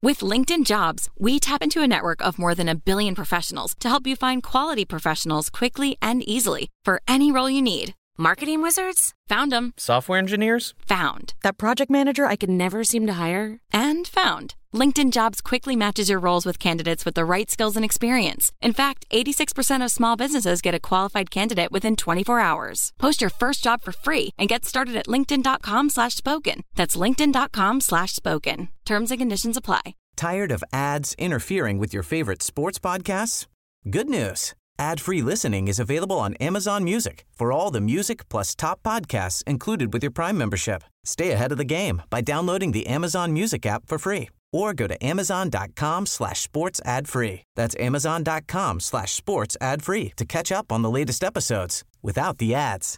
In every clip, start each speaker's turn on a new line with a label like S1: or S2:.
S1: With LinkedIn Jobs, we tap into a network of more than 1 billion professionals to help you find quality professionals quickly and easily for any role you need. Marketing wizards? Found them.
S2: Software engineers?
S1: Found. That project manager I could never seem to hire? And found. LinkedIn Jobs quickly matches your roles with candidates with the right skills and experience. In fact, 86% of small businesses get a qualified candidate within 24 hours. Post your first job for free and get started at linkedin.com/spoken. That's linkedin.com/spoken. Terms and conditions apply.
S3: Tired of ads interfering with your favorite sports podcasts? Good news. Ad-free listening is available on Amazon Music for all the music plus top podcasts included with your Prime membership. Stay ahead of the game by downloading the Amazon Music app for free or go to amazon.com/sports ad free. That's amazon.com/sports ad free to catch up on the latest episodes without the ads.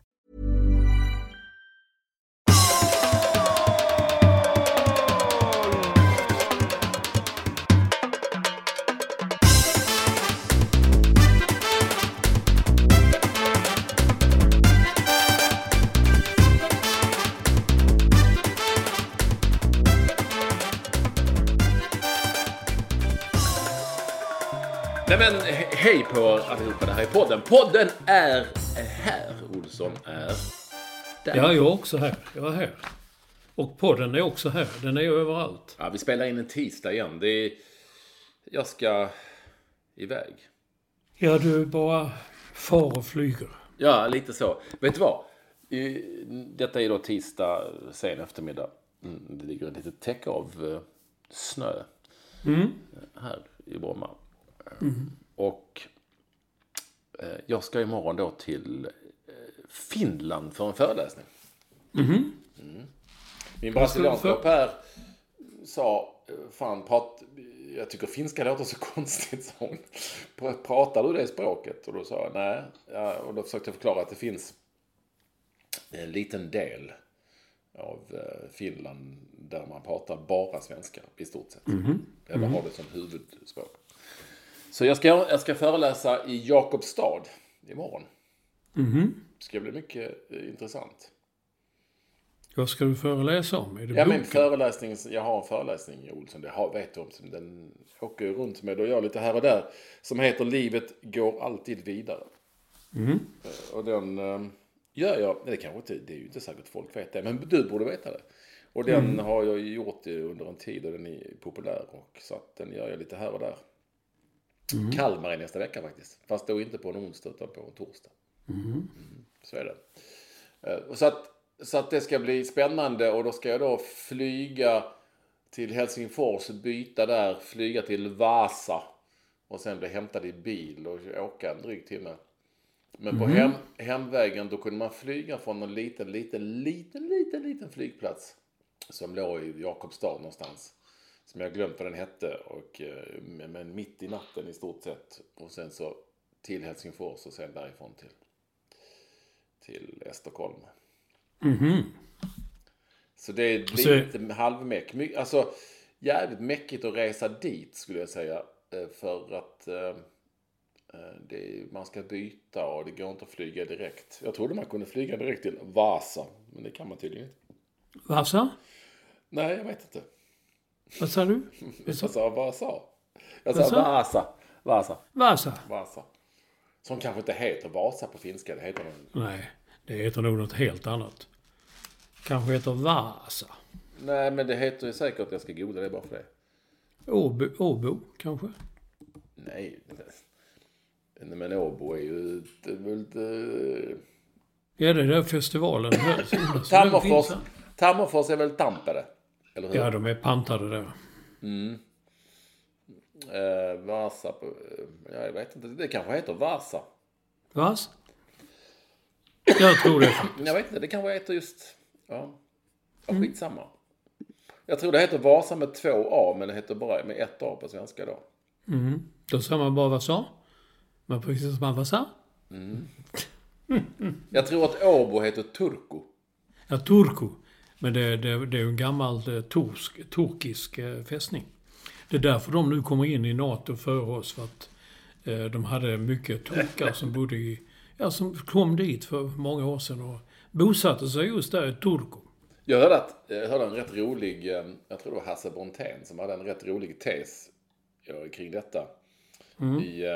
S4: Nej men, hej på allihopa, det här är podden. Podden är här, Olsson är där.
S5: Ja, jag är också här. Jag är här. Och podden är också här. Den är ju överallt.
S4: Ja, vi spelar in en tisdag igen. Jag ska iväg.
S5: Ja, du bara far och flyger.
S4: Ja, lite så. Vet du vad? Detta är då tisdag sen eftermiddag. Det ligger ett litet täcke av snö här i Bromma. Och jag ska imorgon då till Finland för en föreläsning. Min brasilianska här sa, jag tycker finska låter så konstigt, så pratar du det språket? Och då sa jag nej. Ja, och då försökte jag förklara att det finns en liten del av Finland där man pratar bara svenska i stort sett. Eller har det som huvudspråk. Så jag ska föreläsa i Jakobstad imorgon. Det ska bli mycket intressant.
S5: Vad ska du föreläsa om? Är det
S4: jag har en föreläsning, Olsson, vet du om. Den åker runt med och gör lite här och där. Som heter Livet går alltid vidare. Och den gör jag, det är ju inte säkert folk vet det, men du borde veta det. Och den har jag gjort under en tid och den är populär. Och så att den gör jag lite här och där. Kalmar är nästa vecka faktiskt. Fast då inte på en onsdag utan på en torsdag. Så är det. Så att det ska bli spännande. Och då ska jag då flyga till Helsingfors, byta där, flyga till Vasa. Och sen bli hämtad i bil och åka en dryg timme. Men på hemvägen då kunde man flyga från en liten flygplats. Som låg i Jakobstad någonstans. Som jag glömt vad den hette. Men mitt i natten i stort sett. Och sen så till Helsingfors och sen därifrån till Stockholm. Så det blir lite halvmäck. Alltså jävligt mäckigt att resa dit skulle jag säga. För att man ska byta och det går inte att flyga direkt. Jag trodde man kunde flyga direkt till Vasa. Men det kan man tydligen inte.
S5: Vasa?
S4: Nej, jag vet inte.
S5: Vad sa du?
S4: Jag sa Vasa. Som kanske inte heter Vasa på finska. Det heter
S5: Nej, det heter nog något helt annat. Kanske heter Vasa.
S4: Nej, men det heter ju säkert att jag ska googla det bara för det.
S5: Åbo kanske?
S4: Nej, men Åbo är ju
S5: Ja, det är där festivalen.
S4: Tammerfors är väl Tampere? Eller hur?
S5: Ja, de är pantade där.
S4: Vasa jag vet inte, det kanske heter Vasa.
S5: Vas? Jag tror det faktiskt.
S4: Jag vet inte, det kanske heter just skitsamma. Jag tror det heter Vasa med 2 A, men det heter bara med 1 A på svenska då.
S5: Då sa man bara Vasa. Men precis som man Vasa.
S4: Jag tror att Åbo heter Turku.
S5: Ja, Turku. Men det är ju en gammal turkisk fästning. Det är därför de nu kommer in i NATO för oss. För att de hade mycket turkar som kom dit för många år sedan och bosatte sig just där i Turku.
S4: Jag hörde en rätt rolig, jag tror det var Hasse Brontén som hade en rätt rolig tes kring detta. I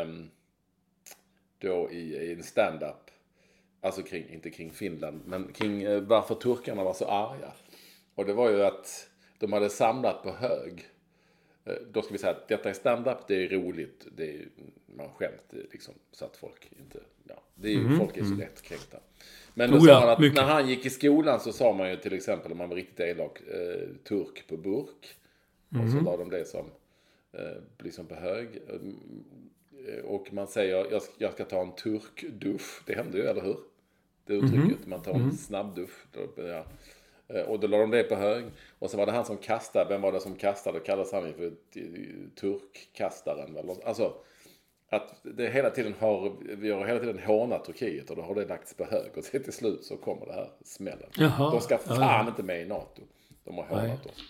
S4: en stand-up. Alltså inte kring Finland, men kring varför turkarna var så arga. Och det var ju att de hade samlat på hög. Då ska vi säga att detta är stand-up, det är roligt, man skämt liksom, så att folk inte, det är ju, folk är så lätt kränkta. Men då sa han att när han gick i skolan så sa man ju till exempel, om man var riktigt elak, turk på burk. Och så la de det som liksom på hög. Och man säger, jag ska ta en turkdusch. Det hände ju, eller hur? Det uttrycket, man tar en snabbdusch. Och då la de det på hög. Och så var det han som kastade. Vem var det som kastade? Kallades han för turkkastaren. Alltså, att det hela tiden vi har hela tiden hånat Turkiet. Och då har det lagts på hög. Och till slut så kommer det här smällen. De ska fan inte med i NATO. De har hånat oss.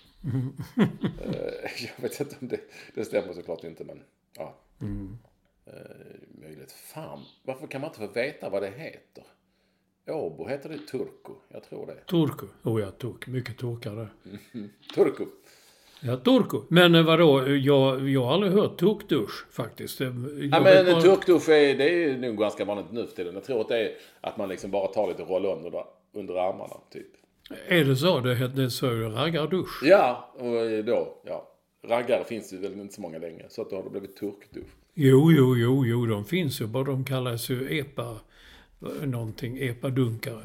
S4: Jag vet inte om det stämmer såklart inte, men ja. Möjligt. Fan, varför kan man inte få veta vad det heter? Åbo, heter det Turku? Jag tror det.
S5: Turku. Mycket turkare.
S4: Turku.
S5: Ja, Turku. Men vadå? Jag har aldrig hört turkdusch faktiskt.
S4: Turkdusch det är nog ganska vanligt nu för tiden. Jag tror att det är att man liksom bara tar lite roll under armarna, typ.
S5: Är det så? Det så raggardusch?
S4: Ja, och då, Raggare finns ju väl inte så många längre. Så att då har det blivit turkdusch.
S5: Jo, de finns ju. Bara de kallas ju epa-dunkare.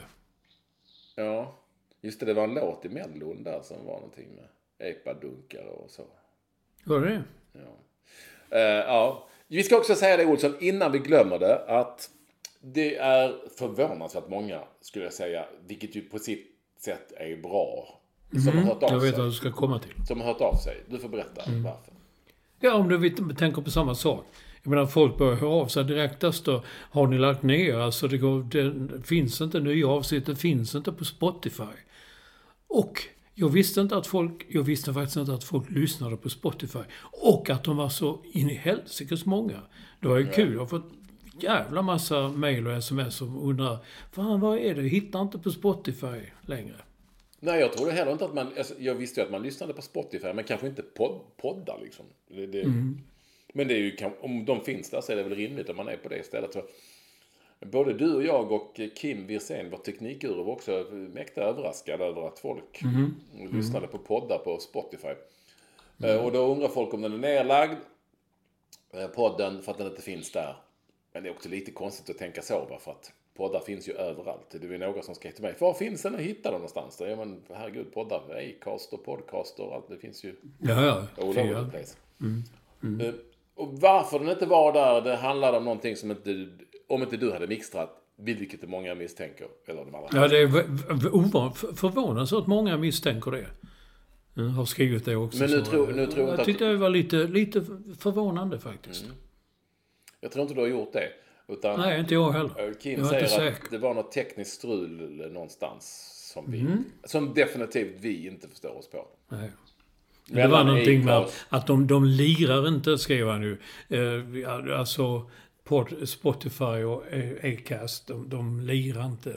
S4: Ja, just det var en låt i Mellon där som var någonting med epa-dunkare och så.
S5: Var det?
S4: Ja. Vi ska också säga det, Olsson, innan vi glömmer det, att det är förvånansvärt många, skulle jag säga, vilket ju på sitt sätt är bra, som har hört av sig.
S5: Jag vet vad du ska komma till.
S4: Som har hört av sig. Du får berätta varför.
S5: Ja, om du tänker på samma sak. Jag menar, folk börjar höra av sig direktast då. Har ni lagt ner? Alltså det finns inte nya avsnitt. Det finns inte på Spotify. Och jag visste faktiskt inte att folk lyssnade på Spotify. Och att de var så in i helsikes många. Det var ju kul. Jag har fått jävla massa mejl och sms som undrar, fan vad är det? Jag hittar inte på Spotify längre.
S4: Nej, jag trodde heller inte att jag visste ju att man lyssnade på Spotify, men kanske inte poddar liksom. Men det är ju, om de finns där så är det väl rimligt om man är på det stället. Så både du och jag och Kim Wirsén, vår teknikguru, var också mäkta överraskade över att folk lyssnade på poddar på Spotify. Och då undrar folk om den är nedlagd, podden, för att den inte finns där. Men det är också lite konstigt att tänka så, för att poddar finns ju överallt. Det är några som ska hitta mig. Var finns den och hittar den någonstans? Ja, men herregud, poddar, Acast och podcast och allt. Det finns ju all over the place. Och varför den inte var där, det handlar om någonting som om inte du hade mixtrat, vilket många misstänker. Eller de allra.
S5: Ja, det är förvånansvärt att många misstänker det. Jag har skrivit det också.
S4: Men nu tror
S5: jag tyckte det var lite förvånande faktiskt.
S4: Jag tror inte du har gjort det. Utan
S5: nej, inte jag heller.
S4: Kim säger att det var något tekniskt strul någonstans som definitivt vi inte förstår oss på.
S5: Nej. Det var någonting med att de lirar inte, skrev han nu. Alltså Spotify och Acast, de lirar inte.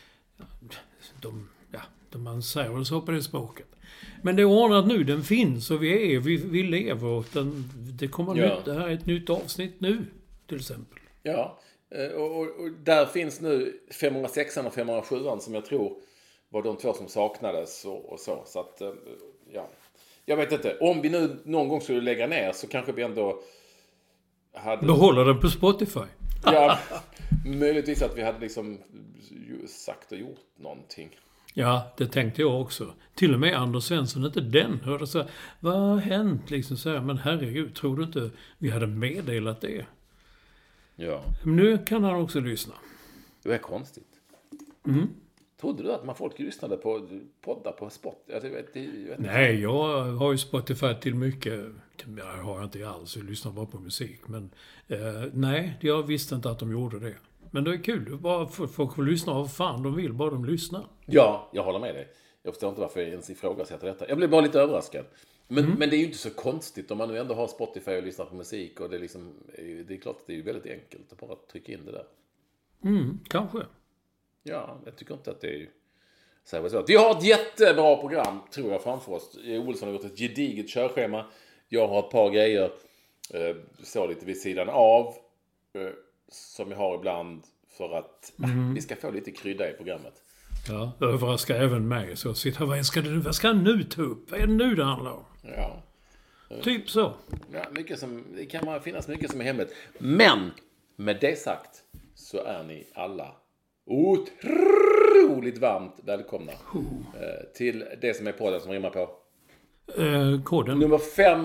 S5: Man säger väl så på det språket. Men det är ordnat nu, den finns och vi lever och det kommer nytt. Det här är ett nytt avsnitt nu, till exempel.
S4: Ja, och där finns nu 506 och 507 som jag tror var de två som saknades och så. Så att, jag vet inte. Om vi nu någon gång skulle lägga ner så kanske vi ändå hade...
S5: Behåller den på Spotify.
S4: Ja, möjligtvis att vi hade liksom sagt och gjort någonting.
S5: Ja, det tänkte jag också. Till och med Anders Svensson, inte den, hörde så här, vad har hänt? Liksom så här, men herregud, tror du inte vi hade meddelat det?
S4: Ja.
S5: Men nu kan han också lyssna.
S4: Det är konstigt. Trodde du att folk lyssnade på poddar på Spotify?
S5: Nej, jag har ju Spotify till mycket. Jag har inte alls, jag lyssnar bara på musik. Men nej, jag visste inte att de gjorde det. Men det är kul, bara folk får lyssna vad fan de vill, bara de lyssnar.
S4: Ja, jag håller med dig. Jag förstår inte varför jag ens ifrågasätter detta. Jag blev bara lite överraskad. Men det är ju inte så konstigt om man nu ändå har Spotify och lyssnar på musik. Och det är klart att det är väldigt enkelt att bara trycka in det där.
S5: Kanske.
S4: Ja, jag tycker inte att det är Vi har ett jättebra program, tror jag, framför oss. Olsson har gjort ett gediget körschema. Jag har ett par grejer står lite vid sidan av som jag har ibland för att vi ska få lite krydda i programmet.
S5: Ja, överraskar även mig. Så sitter vad ska han nu ta upp? Vad är det nu det handlar om?
S4: Ja.
S5: Typ så.
S4: Ja, det kan finnas mycket som är hemligt. Men med det sagt så är ni alla otroligt varmt välkomna till det som är podden som rimmar på
S5: koden.
S4: nummer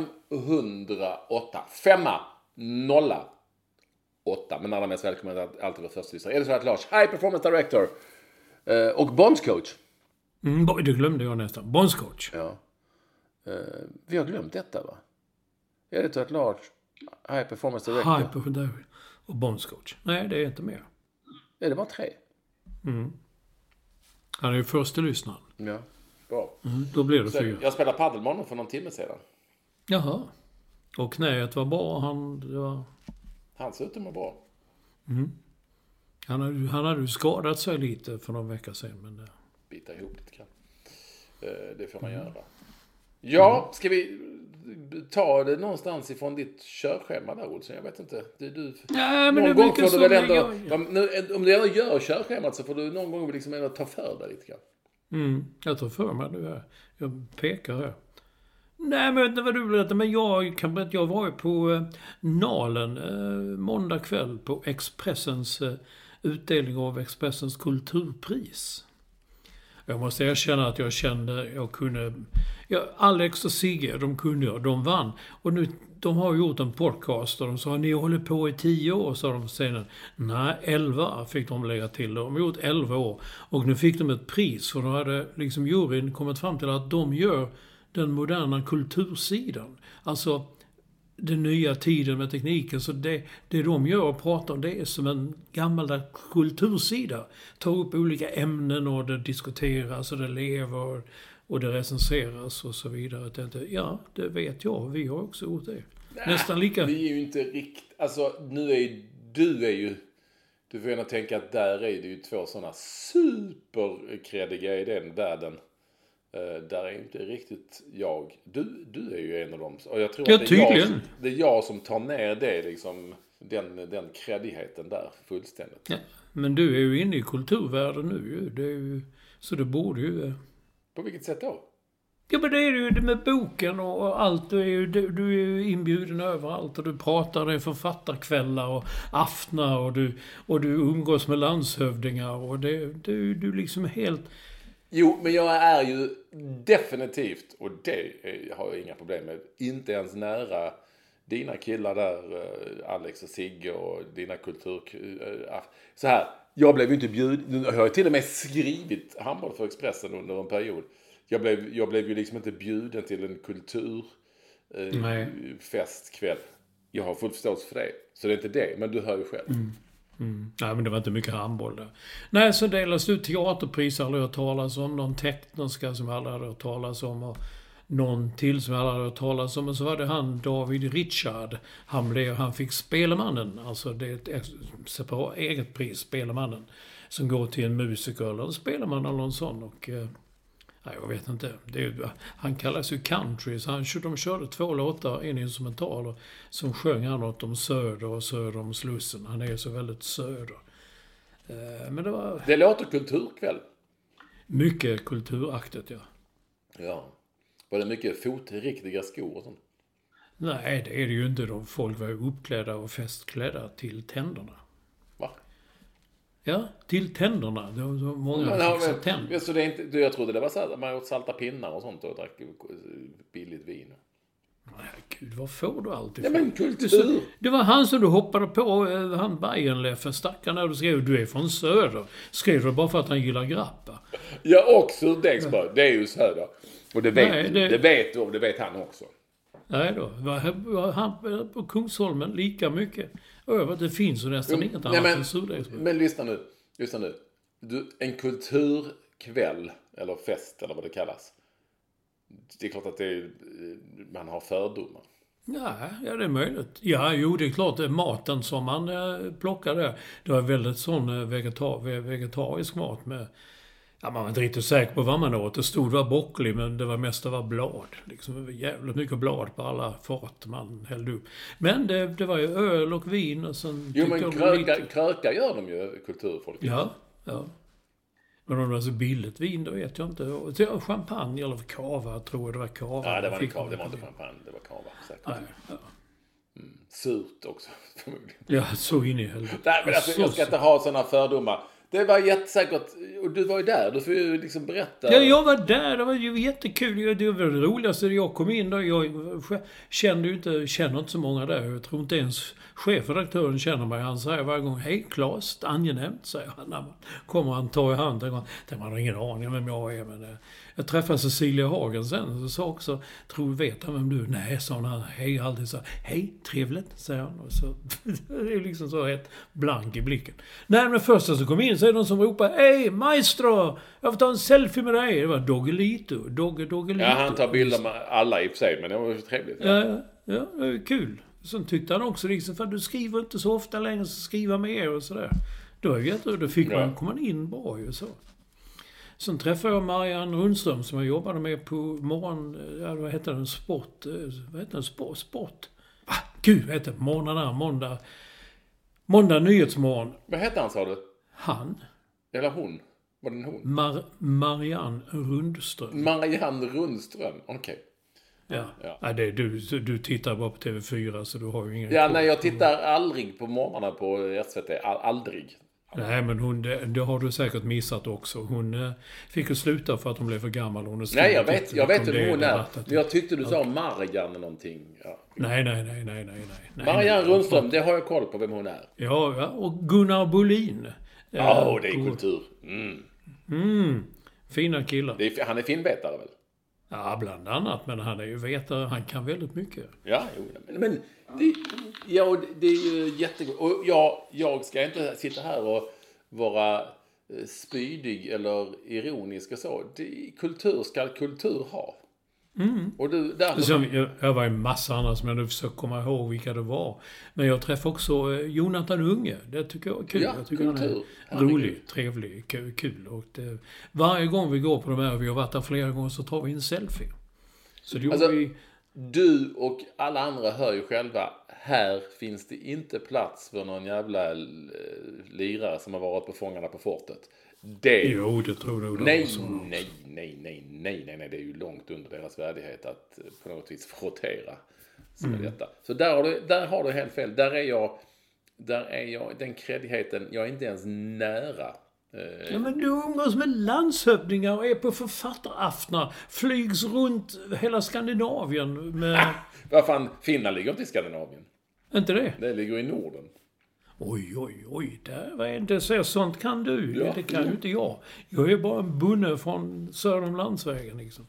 S4: 508. 508. Men allra mest välkommen att alltid vara först lyssnare. Är det så att Lars, High Performance Director och bondscoach.
S5: Det glömde jag nästan. Bondscoach.
S4: Ja. Vi har glömt detta, va? Är det så att Lars, High Performance Director?
S5: High Performance och bondscoach. Nej, det är inte mer.
S4: Är det bara 3?
S5: Han är ju första lyssnaren.
S4: Ja, bra.
S5: Då blir det 4.
S4: Jag spelade padel med honom för någon timme sedan.
S5: Jaha. Och knäet var bra.
S4: Han ser ut att må bra.
S5: Han hade ju skadat sig lite för någon vecka sedan. Men
S4: Bita ihop lite grann. Det får man göra. Ja, ska vi ta det någonstans ifrån ditt körschema där, Olsson? Jag vet inte.
S5: Nej, men
S4: någon
S5: det
S4: gång
S5: mycket
S4: får du väl
S5: som
S4: ändå, om du ändå gör körschemat så får du någon gång liksom ändå ta för dig lite grann.
S5: Jag tar för mig nu här. Jag pekar här. Nej, men jag vet inte vad du berättar. Men jag var ju på Nalen måndag kväll på Expressens utdelning av Expressens kulturpris. Jag måste erkänna att jag kunde... Alex och Sigge, de vann. Och nu, de har gjort en podcast och de sa, ni håller på i 10 år, sa de senare. Nej, 11 fick de lägga till. De har gjort 11 år. Och nu fick de ett pris, för då hade liksom juryn kommit fram till att de gör den moderna kultursidan. Alltså den nya tiden med tekniken. Så det de gör och pratar om, det är som en gammal kultursida. Tar upp olika ämnen och det diskuteras och det lever och det recenseras och så vidare. Ja, det vet jag. Vi har också gjort det. Nästan lika.
S4: Vi är ju inte riktigt... Alltså, du får gärna tänka att där är det ju 2 sådana superkrediga i den världen. Där är inte riktigt jag. Du är ju en av dem. Och jag tror att det är jag som tar ner det liksom, den kredigheten där fullständigt.
S5: Ja, men du är ju inne i kulturvärlden nu. Så det borde ju...
S4: På vilket sätt då?
S5: Ja, men det är ju det med boken och allt. Du är ju inbjuden överallt och du pratar, det är författarkvällar och aftnar och du umgås med landshövdingar och du liksom helt...
S4: Jo, men jag är ju definitivt, och det har jag inga problem med, inte ens nära dina killar där, Alex och Sigge och dina så här, jag blev ju inte bjuden, jag har till och med skrivit handboll för Expressen under en period. Jag blev ju liksom inte bjuden till en kulturfestkväll. Jag har full förståelse för det. Så det är inte det, men du hör ju själv.
S5: Nej, men det var inte mycket handboll där. Nej, så delas ut teaterpris, jag aldrig hört talas om. Någon tecknerska som jag aldrig hade hört talas om. Och någon till som jag aldrig hade hört talas om. Och så var det han, David Richard. Han fick Spelemannen. Alltså det är ett separat eget pris, Spelemannen. Som går till en musiker eller spelman eller någon sån. Och... Nej, jag vet inte. Han kallas ju country, så de körde 2 låtar, en instrumental, och som sjöng han något om söder och söder om Slussen. Han är så väldigt söder. Men
S4: det låter kulturkväll.
S5: Mycket kulturaktigt, ja.
S4: Ja. Var det mycket fotriktiga skor och sånt?
S5: Nej, det är det ju inte. Folk var ju uppklädda och festklädda till tänderna.
S4: Va?
S5: Ja, till tänderna. Det var många fixade tänder.
S4: Så det är inte, jag trodde det var så här, man åt salta pinnar och sånt och drack billigt vin.
S5: Nej, gud, vad får du alltid?
S4: Ja, men kultur.
S5: Det var han som du hoppade på, han Bajenleffe, stackaren, när du skrev du är från söder. Skrev du bara för att han gillar grappa?
S4: Ja, och surdegsbröd, det är ju söder. Och det vet du, och det vet han också.
S5: Nej då, var han på Kungsholmen lika mycket över. Det finns ju nästan inget annat än surdegsbröd.
S4: Men lyssna nu. En kulturkväll, eller fest, eller vad det kallas. Det är klart att man har fördomar.
S5: Ja, det är möjligt. Ja, jo, det är klart. Maten som man plockade, det var väldigt sån vegetarisk mat med Ja, man var inte riktigt säker på vad man åt. Det stod var broccoli, men det var mest var blad. Liksom, det var jävligt mycket blad på alla fat man hällde upp. Men det var ju öl och vin och sen...
S4: Jo, men kröka gör de ju, kulturfolket.
S5: Ja. Men om det var så billigt vin, då vet jag inte. Champagne eller cava, tror jag det var cava.
S4: Ja, det var inte champagne, det var cava. Säkert.
S5: Nej, ja.
S4: Surt också, förmodligen.
S5: Ja, så in i helvete.
S4: Nej, men alltså, jag ska inte ha sådana fördomar. Det var jättesäkert, och du var ju där, du får ju liksom berätta.
S5: Ja, jag var där, det var ju jättekul. Det var det roligaste, jag kom in då. Jag känner inte så många där. Jag tror inte ens chefredaktören känner mig. Han säger varje gång, hej Claes, angenämt, säger han. När man kommer han tar i hand. Man har ingen aning om vem jag är, men jag träffade Cecilia Hagen sen och sa också, vet han vem du är? Nej, sa han, hej, alltid så. Hej, trevligt, säger han. Och så, det är liksom så helt blank i blicken. Nej, men första som kom in så är det någon som ropar, hej, maestro, jag får ta en selfie med dig. Det var Doggelito.
S4: Ja, han tar bilder med alla i och för sig, men det var ju trevligt.
S5: Ja, det var kul. Sen tyckte han också liksom, för du skriver inte så ofta längre, så skriva med och sådär. Då fick man komma in bra ju så. Sen träffade jag Marianne Rundström som jag jobbade med på morgon... Ja, vad heter den? Sport... Vad heter den? Sport? Gud, vad heter det? Måndag nyhetsmorgon.
S4: Vad heter han, sa du?
S5: Han.
S4: Eller hon? Var det en hon?
S5: Marianne Rundström.
S4: Marianne Rundström, okej.
S5: Ja. Ja, det är du tittar bara på TV4 så du har ju ingen...
S4: Ja, nej, jag tittar aldrig på morgnarna på SVT. Aldrig.
S5: Nej, men det har du säkert missat också. Hon fick ju sluta för att hon blev för gammal.
S4: Nej, jag vet hur hon är. Jag tyckte du sa Marianne någonting. Ja.
S5: Nej.
S4: Marianne Rundström, det har jag koll på vem hon är.
S5: Ja, och Gunnar Bolin.
S4: Ja, det är kultur.
S5: Fina killar.
S4: Han är filmvetare väl?
S5: Ja, bland annat. Men han är ju vetare. Han kan väldigt mycket.
S4: Ja, men det är ju jättegott. Och jag ska inte sitta här och vara spydig eller ironisk och så. Kultur ska kultur ha. Och
S5: jag var en massa andra som jag nu försöker komma ihåg vilka det var. Men jag träffade också Jonathan Unge. Det tycker jag är kul.
S4: Ja,
S5: jag tycker han är rolig, trevlig, kul. Och varje gång vi går på de här, vi har varit där flera gånger, så tar vi en selfie. Så det gjorde vi...
S4: Du och alla andra hör ju själva, här finns det inte plats för någon jävla lirare som har varit på Fångarna på fortet.
S5: Jo, det tror jag.
S4: Nej, det är ju långt under deras värdighet att på något vis frottera med detta. Så där har du helt fel. Där är jag den kreddigheten, jag är inte ens nära.
S5: Ja, men du umgås med landshövdingar och är på författaraftnar, flygs runt hela Skandinavien med...
S4: Vad fan, Finland ligger inte i Skandinavien.
S5: Inte det?
S4: Det ligger i Norden.
S5: Oj, där var inte så. Sånt kan du. Ja, det kan ju inte jag. Jag är bara en bunne från söder om landsvägen liksom.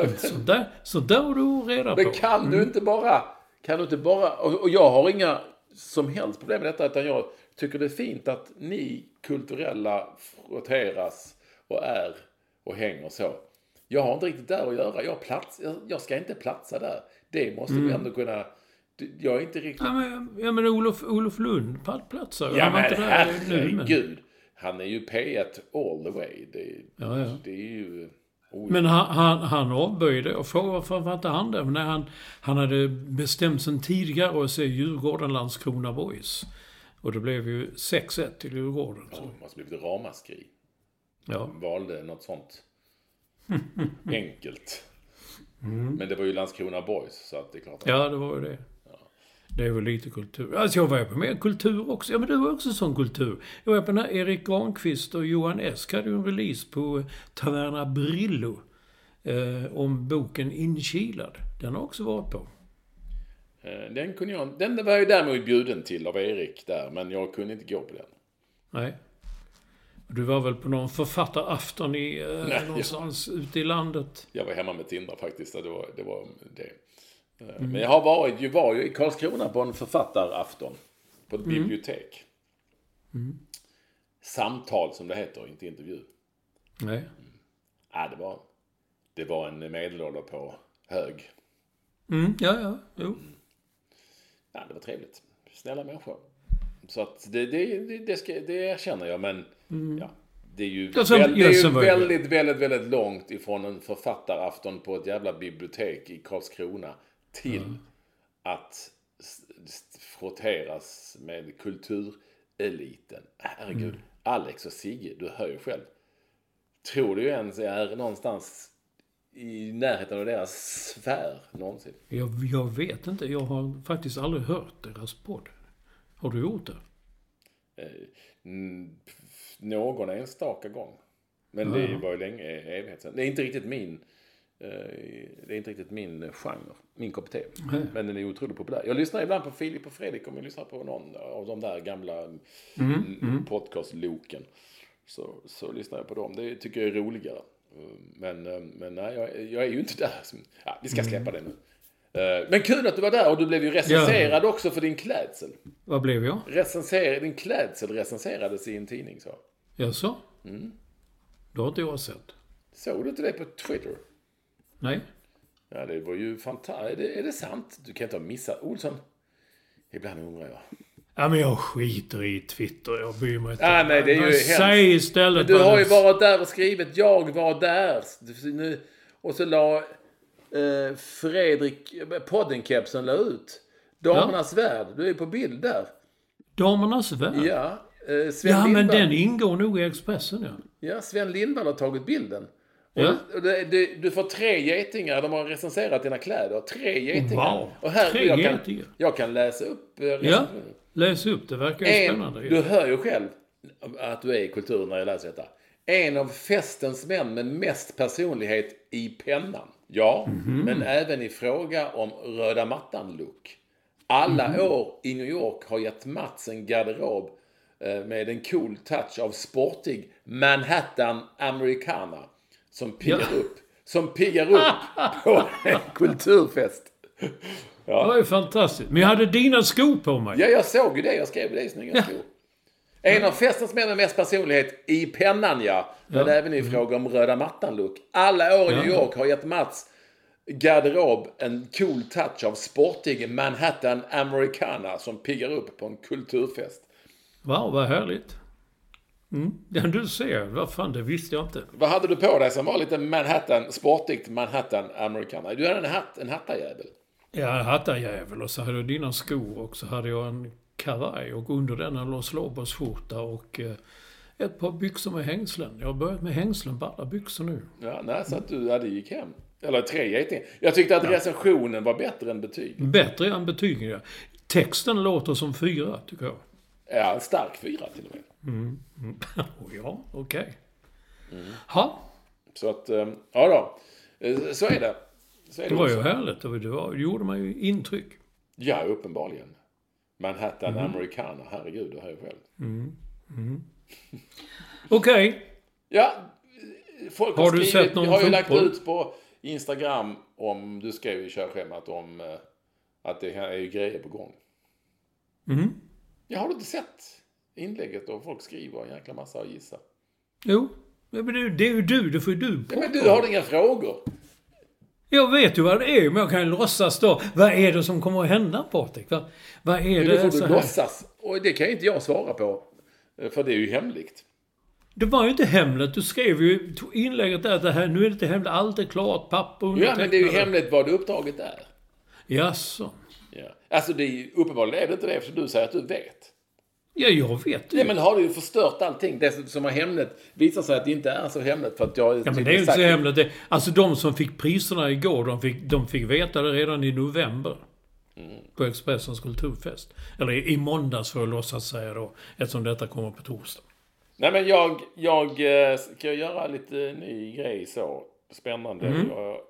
S5: Så där har du reda på.
S4: Men kan du inte bara... Och jag har inga som helst problem med detta, utan jag tycker det är fint att ni kulturella frotteras och är och hänger så. Jag har inte riktigt där att göra. Jag ska inte platsa där. Det måste vi ändå kunna... Jag är inte riktigt...
S5: Ja, men Olof Lund platsar.
S4: Ja, men herregud. Han är ju P1 all the way. Det är ju...
S5: Men han avböjde och frågade varför var inte han där. Men han hade bestämt sig tidigare att se Djurgården Landskrona Boys. Och det blev ju 6-1 till Djurgården.
S4: Ja, det måste blivit ramaskri.
S5: Ja.
S4: Valde något sånt enkelt. Men det var ju Landskrona Boys, så att det är klart.
S5: Ja, det var ju det. Det är väl lite kultur. Alltså jag var på med kultur också. Ja, men det var också sån kultur. Jag var på när Erik Granqvist och Johan Esk hade ju en release på Taverna Brillo. Om boken Inkilad. Den har också varit på.
S4: Den var ju däremot bjuden till av Erik där. Men jag kunde inte gå på den.
S5: Nej. Du var väl på någon författarafton någonstans ute i landet?
S4: Jag var hemma med Tindra faktiskt. Det var det. Men jag var ju i Karlskrona på en författarafton på ett bibliotek. Samtal som det heter, inte intervju.
S5: Nej.
S4: Ja, det var en medelålder på hög.
S5: Ja, jo.
S4: Ja, det var trevligt. Snälla människor. Så att det erkänner jag, men ja, Det är ju, väldigt långt ifrån en författarafton på ett jävla bibliotek i Karlskrona till att frotteras med kultureliten. Herregud, Alex och Sigge, du hör ju själv. Tror du ens är någonstans i närheten av deras sfär någonsin?
S5: Jag vet inte. Jag har faktiskt aldrig hört deras podd. Har du gjort det?
S4: Någon enstaka gång. Men det var ju länge evighet sedan. Det är inte riktigt min genre, min kopp te. Men den är otroligt populär. Jag lyssnar ibland på Filip och Fredrik om jag lyssnar på någon av de där gamla podcastloken. Så lyssnar jag på dem. Det tycker jag är roligare. Men nej, jag är ju inte där. Vi ska släppa det nu. Men kul att du var där och du blev ju recenserad också för din klädsel.
S5: Vad blev jag?
S4: Din klädsel recenserades i en tidning så.
S5: Jaså? Då har inte jag sett.
S4: Såg du inte det på Twitter?
S5: Nej.
S4: Ja, det var ju fantastiskt. Är det sant? Du kan inte ha missat Olsson. Ibland undrar jag.
S5: Ja, men jag skiter i Twitter. Jag bryr mig inte.
S4: Ja, nej, det är ju hemskt.
S5: Säg istället.
S4: Du har ju varit där och skrivit jag var där. Och så la Fredrik poddenkepsen la ut. Damernas värld. Du är på bild där.
S5: Damernas värld?
S4: Ja.
S5: Sven Lindvall. Men den ingår nog i Expressen, ja.
S4: Ja, Sven Lindvall har tagit bilden.
S5: Ja.
S4: Du får 3 getingar. De har recenserat dina kläder. 3 getingar.
S5: Wow.
S4: Och här,
S5: 3 getingar.
S4: Jag kan läsa upp
S5: ja, läs upp. Det verkar ju spännande.
S4: Du hör ju själv att du är i kulturen när jag läser detta. En av festens män med mest personlighet i pennan. Ja, men även i fråga om röda mattan-look. Alla år i New York har gett Mats en garderob med en cool touch av sportig Manhattan Americana som piggar upp på en kulturfest.
S5: Ja. Det var ju fantastiskt. Men jag hade dina skor på mig.
S4: Ja, jag såg ju det. Jag skrev det i snygga skor. En av festens med mest personlighet i pennan, men även i fråga om röda mattan-look. Alla år i New York har gett Mats garderob en cool touch av sportig Manhattan Americana som piggar upp på en kulturfest.
S5: Wow, vad härligt. Ja, du ser. Vad fan, det visste jag inte.
S4: Vad hade du på dig som var lite sportigt Manhattan Americana? Du hade en hattarjävel.
S5: Ja, en hattarjävel. Och så hade jag dina skor och så hade jag en kavaj och under den låg slåbåsskjorta och ett par byxor med hängslen. Jag har börjat med hängslen på alla byxor nu. Ja,
S4: nej, så att det gick hem. Eller 3 getingar. Jag tyckte att recensionen var bättre än betygen.
S5: Bättre än betygen, ja. Texten låter som 4, tycker jag.
S4: Ja, en stark 4 till och med.
S5: Ja, okej. Ha?
S4: Så att, ja då. Så är det.
S5: Det var ju härligt. Det gjorde man ju intryck.
S4: Ja, uppenbarligen. Manhattan Americana, herregud, det har jag själv.
S5: Okej.
S4: Ja, folk
S5: har du sett någon
S4: har ju lagt ut på Instagram om, du skrev i körschemat om att det här är ju grejer på gång. Jag har du inte sett inlägget och folk skriver en jäkla massa och gissar.
S5: Jo, men det är ju du, det får ju du på.
S4: Ja, men du har inga frågor.
S5: Jag vet ju vad det är, men jag kan ju låtsas då. Vad är det som kommer att hända, Patrik? Vad är det?
S4: Det får du låtsas. Och det kan inte jag svara på. För det är ju hemligt.
S5: Det var ju inte hemligt. Du skrev ju inlägget där att det här, nu är det inte hemligt. Allt är klart, pappa undertecknade.
S4: Ja, men det är ju hemligt vad uppdraget är.
S5: Jaså.
S4: Ja. Alltså det är ju uppenbarligen är det inte det eftersom du säger att du vet.
S5: Ja, jag vet ju.
S4: Ja, men har du ju förstört allting. Det som har hemligt visar sig att det inte är så hemligt. För att jag
S5: ja, men det är ju inte så hemligt. Alltså de som fick priserna igår, de fick veta det redan i november. På Expressens kulturfest. Eller i måndags för att låtsas säga då. Eftersom detta kommer på torsdag.
S4: Nej, men jag ska göra lite ny grej så. Spännande.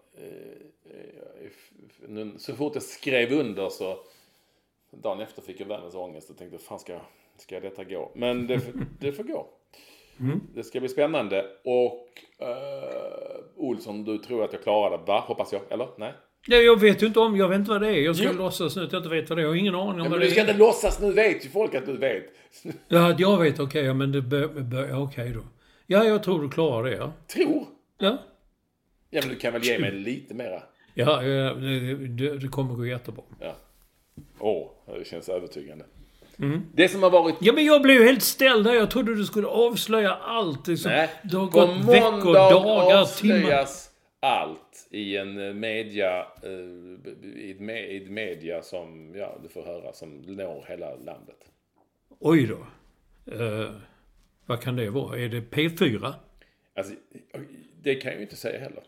S4: Så fort jag skrev under så dagen efter fick jag världens ångest och tänkte, fan ska detta gå? Men det får gå. Det ska bli spännande. Och Olsson, du tror att jag klarar det, va? Hoppas jag, eller? Nej?
S5: Ja, jag vet inte vad det är. Jag ska låtsas nu att jag inte vet vad det är. Jag har ingen aning om vad det är.
S4: Men du ska inte låtsas, nu vet ju folk att du vet.
S5: Ja, jag vet, okej, men okej då. Ja, jag tror du klarar det, ja.
S4: Tror?
S5: Ja.
S4: Ja, men du kan väl ge mig lite mera?
S5: Ja, det kommer gå jättebra.
S4: Ja. Det känns övertygande. Det som har varit...
S5: Ja, men jag blev helt ställd här. Jag trodde du skulle avslöja allt. Liksom.
S4: Nej,
S5: det har
S4: på
S5: gått veckor, dagar,
S4: avslöjas allt i en media, i media som, ja, du får höra, som når hela landet.
S5: Oj då. Vad kan det vara? Är det P4?
S4: Alltså, det kan jag ju inte säga heller.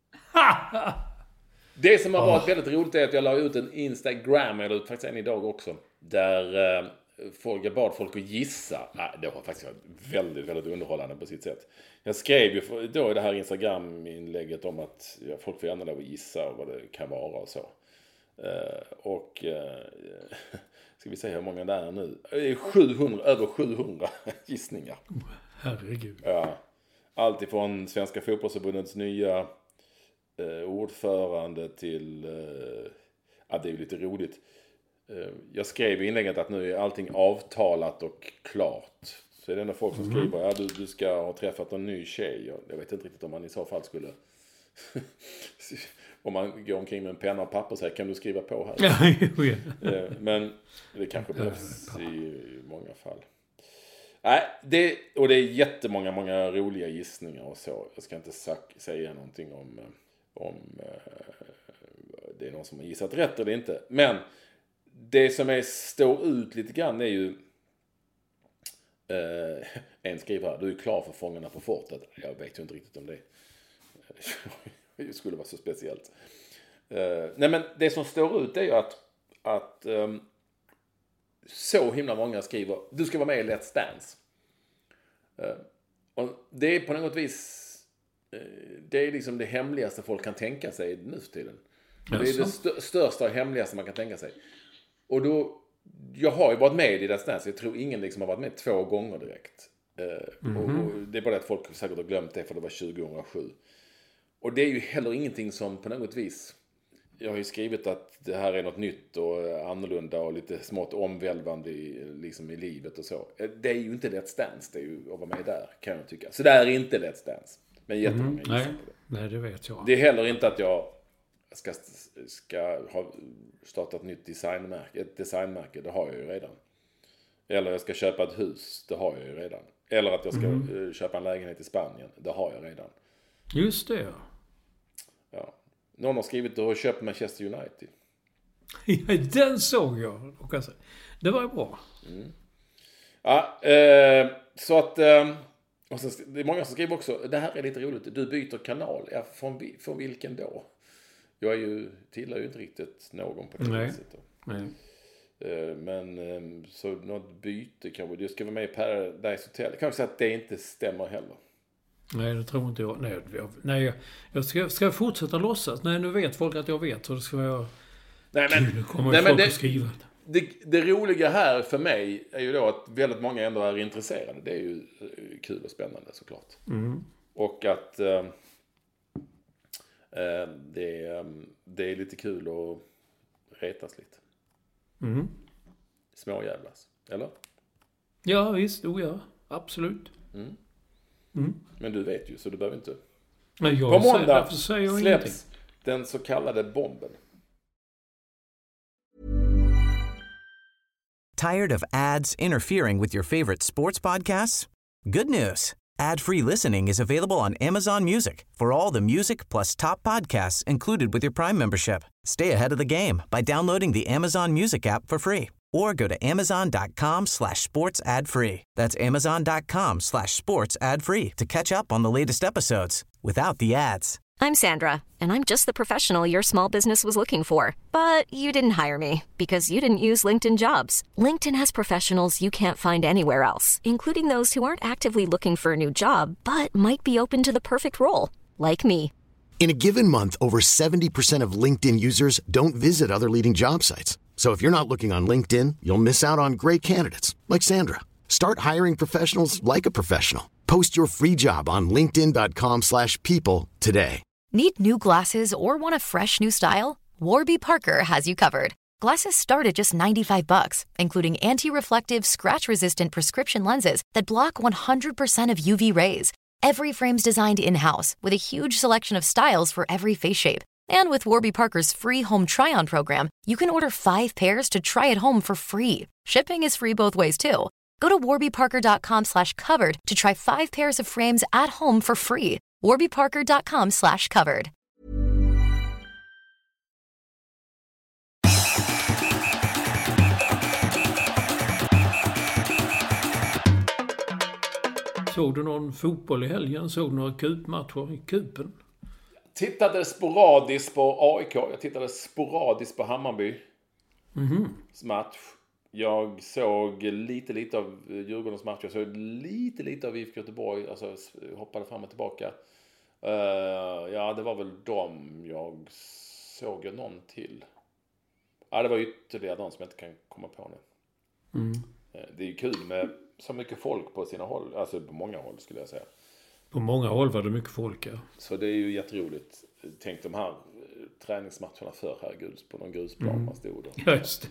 S4: Det som har varit väldigt roligt är att jag la ut en Instagram, eller faktiskt en idag också, där jag bad folk att gissa. Det har faktiskt varit väldigt, väldigt underhållande på sitt sätt. Jag skrev ju då i det här Instagram-inlägget om att folk får gärna lov att gissa vad det kan vara och så. Ska vi se hur många det är nu? Det är över 700 gissningar.
S5: Herregud.
S4: Ja. Allt ifrån Svenska fotbollsförbundets nya ordförande till... det är ju lite roligt. Jag skrev i inlägget att nu är allting avtalat och klart. Så är det ändå folk som skriver du ska ha träffat en ny tjej. Jag vet inte riktigt om man i så fall skulle... om man går omkring med en penna och papper så här, kan du skriva på här? Men det kanske behövs i många fall. Nej, det är jättemånga roliga gissningar och så. Jag ska inte säga någonting om det är någon som har gissat rätt eller inte. Men det som står ut lite grann är ju en skriver här, du är klar för Fångarna på fortet. Jag vet ju inte riktigt om det. Det skulle vara så speciellt. Nej, men det som står ut är ju att så himla många skriver, du ska vara med i Let's Dance. Och det är på något vis det är liksom det hemligaste folk kan tänka sig nu för tiden. Det är det största och hemligaste man kan tänka sig. Och då, jag har ju varit med i Let's Dance. Jag tror ingen liksom har varit med 2 gånger direkt. Och det är bara att folk säkert har glömt det, för det var 2007. Och det är ju heller ingenting som på något vis... Jag har ju skrivit att det här är något nytt och annorlunda och lite smått omvälvande i livet och så. Det är ju inte Let's Dance, det är ju att vara med där, kan jag tycka. Så det är inte Let's Dance. Men jättemånga gissar på det.
S5: Nej, det vet jag.
S4: Det är heller inte att jag ska ha startat ett nytt designmärke. Det har jag ju redan. Eller jag ska köpa ett hus. Det har jag ju redan. Eller att jag ska köpa en lägenhet i Spanien. Det har jag redan.
S5: Just det.
S4: Ja. Någon har skrivit att du har köpt Manchester United.
S5: Ja, den såg jag. Det var ju bra.
S4: Ja, så att... Och så, det är många som skriver också, det här är lite roligt, du byter kanal. Ja, från vilken då? Jag tillhör ju inte riktigt någon på det viset.
S5: Nej.
S4: Men så något byte kanske. Du ska vara med i Paradise Hotel. Jag kan säga att det inte stämmer heller.
S5: Nej, det tror inte jag. Nej, jag ska fortsätta låtsas. Nej, nu vet folk att jag vet, så det ska jag...
S4: Nej,
S5: folk att skriva.
S4: Det roliga här för mig är ju då att väldigt många ändå är intresserade. Det är ju kul och spännande såklart. Och att det är lite kul att retas lite. Småjävlas, eller?
S5: Ja, visst. Absolut.
S4: Men du vet ju, så du behöver inte.
S5: Nej,
S4: på måndag
S5: släpps
S4: ingenting. Den så kallade bomben.
S3: Tired of ads interfering with your favorite sports podcasts? Good news. Ad-free listening is available on Amazon Music for all the music plus top podcasts included with your Prime membership. Stay ahead of the game by downloading the Amazon Music app for free or go to amazon.com/sports ad free. That's amazon.com/sports ad free to catch up on the latest episodes without the ads.
S1: I'm Sandra, and I'm just the professional your small business was looking for. But you didn't hire me because you didn't use LinkedIn Jobs. LinkedIn has professionals you can't find anywhere else, including those who aren't actively looking for a new job, but might be open to the perfect role, like me.
S2: In a given month, over 70% of LinkedIn users don't visit other leading job sites. So if you're not looking on LinkedIn, you'll miss out on great candidates, like Sandra. Start hiring professionals like a professional. Post your free job on linkedin.com/people today.
S6: Need new glasses or want a fresh new style? Warby Parker has you covered. Glasses start at just $95, including anti-reflective, scratch-resistant prescription lenses that block 100% of UV rays. Every frame's designed in-house with a huge selection of styles for every face shape. And with Warby Parker's free home try-on program, you can order 5 pairs to try at home for free. Shipping is free both ways too. Go to warbyparker.com/covered to try 5 pairs of frames at home for free. warbyparker.com/covered.
S5: Såg du någon fotboll i helgen? Såg du några kupmatcher i kupen?
S4: Tittade sporadiskt på AIK. Jag tittade sporadiskt på Hammarby. Match. Jag såg lite av Djurgårdens match. Jag såg lite av IFK Göteborg. Alltså hoppade fram och tillbaka. Ja, det var väl dem jag såg någon till. Ja, det var ytterligare de som jag inte kan komma på nu. Det är ju kul med så mycket folk på sina håll. Alltså på många håll skulle jag säga.
S5: På många håll var det mycket folk, ja.
S4: Så det är ju jätteroligt. Tänk de här träningsmatcherna för här på någon grusplan man stod och.
S5: Ja, just det.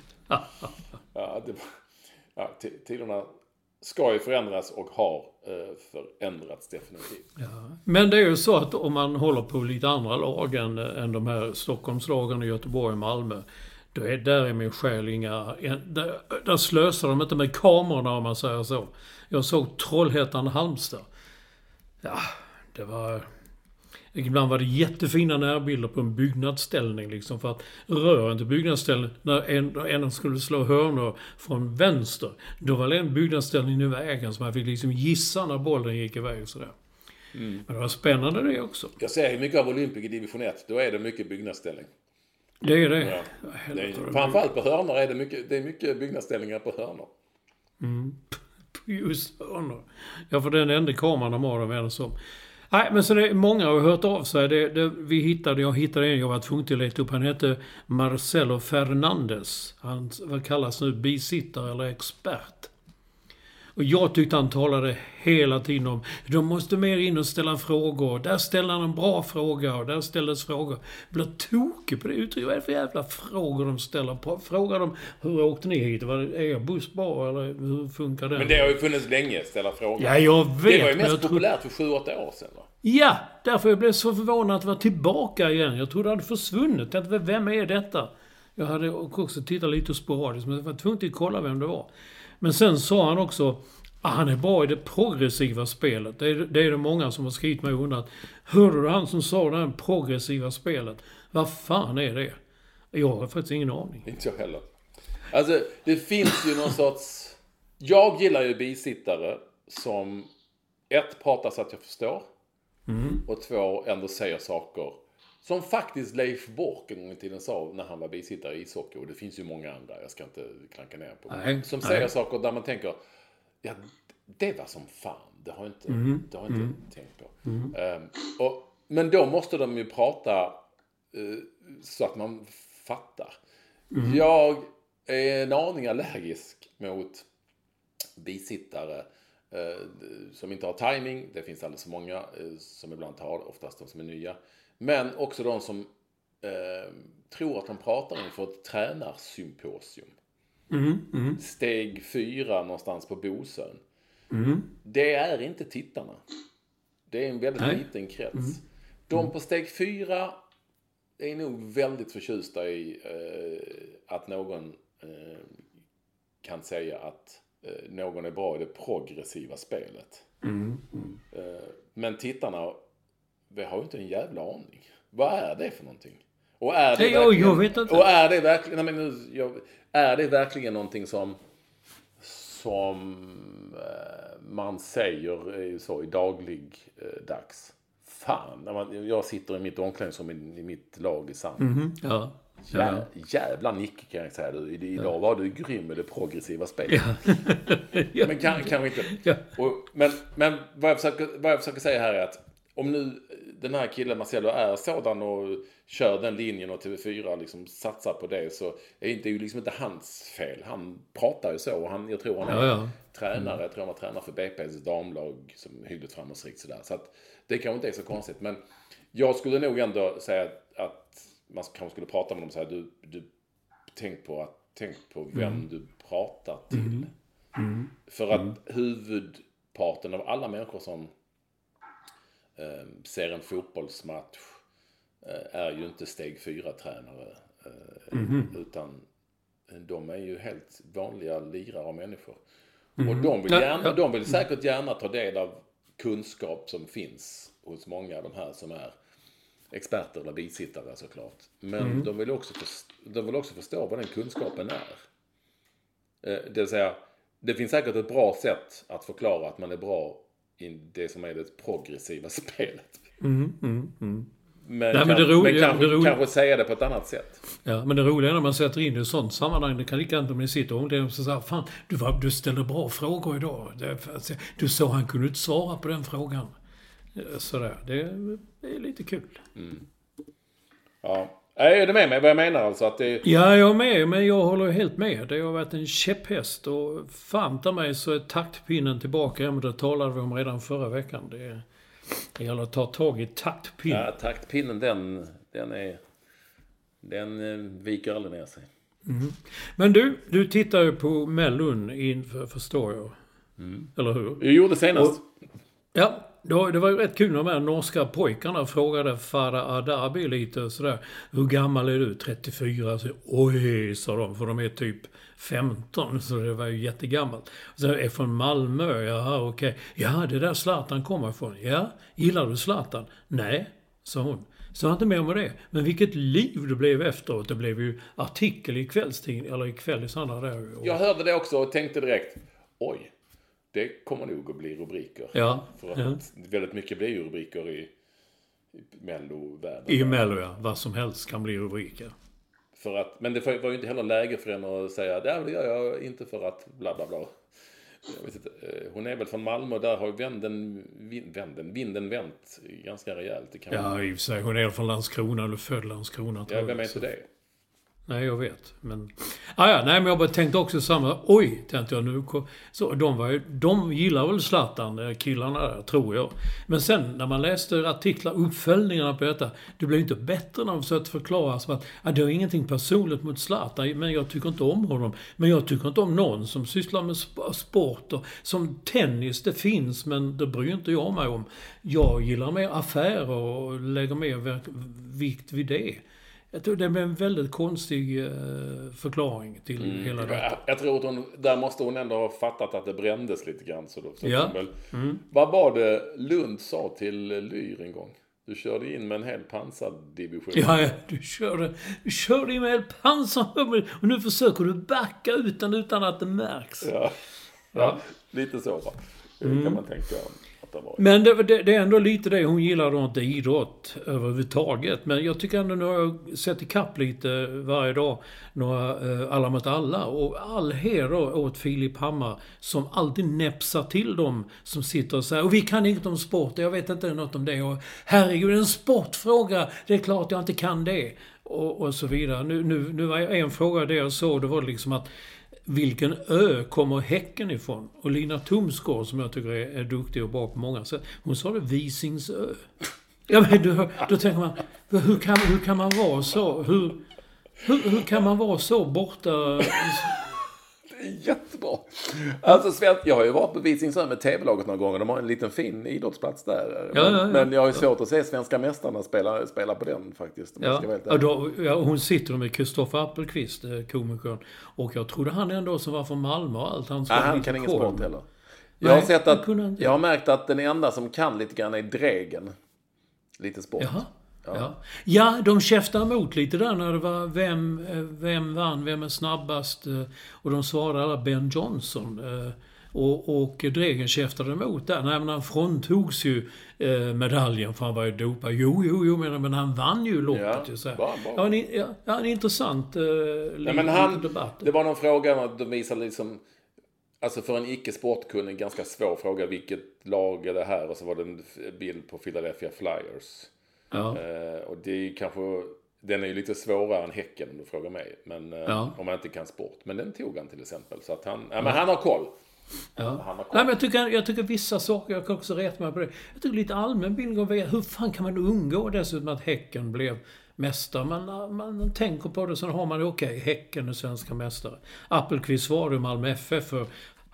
S4: Tiderna ska ju förändras och har förändrats definitivt.
S5: Ja. Men det är ju så att om man håller på lite andra lag än de här Stockholmslagen i Göteborg och Malmö, då är där är min själ inga. Där slösar de inte med kamerorna om man säger så. Jag såg Trollhättan-Halmstad. Ja, det var. Ibland var det jättefina närbilder på en byggnadsställning liksom, för att rören till byggnadsställningen, när en skulle slå hörnor från vänster, då var det en byggnadsställning i vägen som man fick liksom gissa när bollen gick iväg och sådär. Men det var spännande det också.
S4: Jag ser mycket av Olympic i division 1, då är det mycket byggnadsställning.
S5: Det är det.
S4: Ja. Framförallt på hörnor är det är mycket byggnadsställningar på hörnor.
S5: Just hörnor. Ja, för den enda kameran de har, de är som. Nej, men så det är många har hört av sig. Jag hittade en, jag var tvungen till att leta upp. Han hette Marcelo Fernandes. Han kallas nu bisittare eller expert. Och jag tyckte han talade hela tiden om de måste mer in och ställa frågor. Där ställde han en bra fråga och där ställdes frågor. Jag blev tokig på det uttrycket. Vad är det för jävla frågor de ställer? Frågar de hur åkte ni hit? Är jag buss bra eller hur funkar det?
S4: Men det har ju funnits länge, ställa frågor.
S5: Ja, jag vet.
S4: Det var ju mest populärt för 7-8 år sedan, va?
S5: Ja, därför jag blev så förvånad att vara tillbaka igen. Jag trodde det hade försvunnit. Jag tänkte, vem är detta? Jag hade också tittat lite sporadiskt, men jag var tvungen att kolla vem det var. Men sen sa han också att han är bra i det progressiva spelet. Det är det många som har skrivit mig och undrat. Hörde du han som sa det här progressiva spelet? Vad fan är det? Jag har faktiskt ingen aning.
S4: Inte jag heller. Alltså, det finns ju någon sorts. Jag gillar ju bisittare som pratar så att jag förstår. Och 2 ändå säger saker som faktiskt Leif Bork en gång i tiden sa när han var bisittare i ishockey. Och det finns ju många andra, jag ska inte klanka ner på. Som säger saker där man tänker, ja, det var som fan. Det har jag inte tänkt på. Men då måste de ju prata så att man fattar. Jag är en aning allergisk mot bisittare som inte har timing. Det finns alldeles för många som ibland har, oftast de som är nya. Men också de som tror att de pratar inför ett tränarsymposium. Steg 4 någonstans på Bosön. Det är inte tittarna. Det är en väldigt liten krets. De på steg 4 är nog väldigt förtjusta i att någon kan säga att någon är bra i det progressiva spelet. Men tittarna, vi har ju inte en jävla aning. Vad är det för någonting? Och är det verkligen,
S5: jag vet inte.
S4: Och är det verkligen, är det verkligen någonting som man säger så i dagligdags? Fan, jag sitter i mitt omklädningsrum i mitt lag i Sand. Jävla Nicke kan jag säga. Idag var du grym med det progressiva spelet. Men kan vi inte. Men vad jag försöker säga här är att om nu den här killen Marcelo är sådan och kör den linjen och TV4 liksom satsar på det, så är det ju liksom inte hans fel. Han pratar ju så och jag tror han är tränare. Jag tror han var tränare för BP's damlag som hyggligt framgångsrikt sådär. Så att det kanske inte är så konstigt. Men jag skulle nog ändå säga att man kanske skulle prata med dem och säga du tänk på vem du pratar till. För att huvudparten av alla människor som ser en fotbollsmatch är ju inte steg 4-tränare. Utan de är ju helt vanliga lirare och människor. Och de vill säkert gärna ta del av kunskap som finns hos många av de här som är experter eller bisittare såklart. Men de vill också förstå vad den kunskapen är. Det vill säga, det finns säkert ett bra sätt att förklara att man är bra i det som är det progressiva spelet. Men kanske säga det på ett annat sätt.
S5: Ja, men det roliga är när man sätter in i ett sånt sammanhang, det kan lika gärna om ni sitter om det och säger, fan, du ställer bra frågor idag. Du sa han kunde inte svara på den frågan. Sådär, det är lite kul.
S4: Ja. Är du med mig vad jag menar alltså? Att det...
S5: Ja, jag är med, men jag håller helt med. Det har varit en käpphäst och fan ta mig så är taktpinnen tillbaka. Men det talade vi om redan förra veckan. Det gäller att ta tag i taktpinnen.
S4: Ja, taktpinnen den viker aldrig ner sig.
S5: Men du tittar ju på Mellon inför, förstår jag. Eller hur?
S4: Jag gjorde senast.
S5: Ja, det var ju rätt kul när de här norska pojkarna frågade Farah Adabi lite sådär. Hur gammal är du? 34? Så, oj, sa de, för de är typ 15, så det var ju jättegammalt. Så jag är från Malmö, jaha, okej. Ja, det där Zlatan kommer ifrån. Ja, gillar du Zlatan? Nej, sa hon. Så inte mer om det. Men vilket liv det blev efteråt. Det blev ju artikel i kvällstidning, eller i kvällisarna där.
S4: Jag hörde det också och tänkte direkt, oj. Det kommer nog att bli rubriker.
S5: Ja.
S4: För att väldigt mycket blir ju rubriker i Mello-världen.
S5: I Mello, ja. Vad som helst kan bli rubriker.
S4: Men det var ju inte heller läge för henne att säga, det gör jag inte för att bla bla bla. Jag vet inte, hon är väl från Malmö, där har vinden vänt ganska rejält.
S5: Ja, i och för sig. Hon är från Landskrona, eller född Landskrona.
S4: Ja, vem är inte det?
S5: Nej, jag vet. Men men jag bara tänkte också samma. Oj, tänkte jag nu. Så de gillar väl Zlatan, killarna där, tror jag. Men sen när man läste artiklar, uppföljningarna på detta, det blev inte bättre när de försökte förklara som att det har ingenting personligt mot Zlatan, men jag tycker inte om honom. Men jag tycker inte om någon som sysslar med sport och som tennis, det finns, men det bryr inte jag mig om. Jag gillar mer affärer och lägger mer vikt vid det. Jag tror det blev en väldigt konstig förklaring till hela detta.
S4: Jag tror att där måste hon ändå ha fattat att det brändes lite grann. Vad var det Lund sa till Lyr en gång? Du körde in med en hel pansardivision.
S5: Ja, du körde in med en hel pansardivision. Och nu försöker du backa utan att det märks.
S4: Ja, lite så va. Kan man tänka.
S5: Men det är ändå lite det. Hon gillar då inte idrott överhuvudtaget. Men jag tycker ändå, nu har jag sett ikapp lite varje dag. Alla mot alla. Och all heder åt Filip Hammar som alltid näpsar till dem som sitter och säger, och vi kan inget om sport, jag vet inte något om det. Och herregud, en sportfråga, det är klart jag inte kan det. Och så vidare. Nu var en fråga där jag såg, det var liksom att vilken ö kommer Häcken ifrån? Och Lina Thomsgård, som jag tycker är duktig och bra på många sätt, hon sa det Visingsö. Ja, men då tänker man, hur kan man vara så? Hur kan man vara så borta?
S4: Det är jättebra. Alltså, jag har ju varit på Visingsö med TV-laget några gånger. De har en liten fin idrottsplats där. Men jag har ju svårt att se svenska mästarna spela på den faktiskt.
S5: Hon sitter med Kristoffer Appelqvist, komikern. Och jag trodde han ändå som var från Malmö och allt.
S4: Han kan ingen sport heller. Jag har märkt att den enda som kan lite grann är Dregen. Lite sport.
S5: Jaha. Ja, de käftade emot lite där när det var vem vann, vem är snabbast, och de svarade alla Ben Johnson, och Dregen käftade emot där. Nej, men han fråntogs ju medaljen för han var ju dopad. Jo, men han vann ju loppet. En intressant debatt.
S4: Det var någon fråga att de visade liksom, alltså för en icke-sportkunnig ganska svår fråga, vilket lag är det här? Och så var det en bild på Philadelphia Flyers. Ja. Och det är kanske, den är ju lite svårare än Häcken om du frågar mig, men om man inte kan sport, men den tog han till exempel, så att men han har koll.
S5: Ja. Han har koll. Nej, men jag tycker vissa saker, jag kan också rätta mig på det. Jag tycker lite allmän bild av hur fan kan man undgå dessutom att Häcken blev mästare. Man tänker på det, så har man Häcken är svenska mästare. Appelqvist var det Malmö FF, för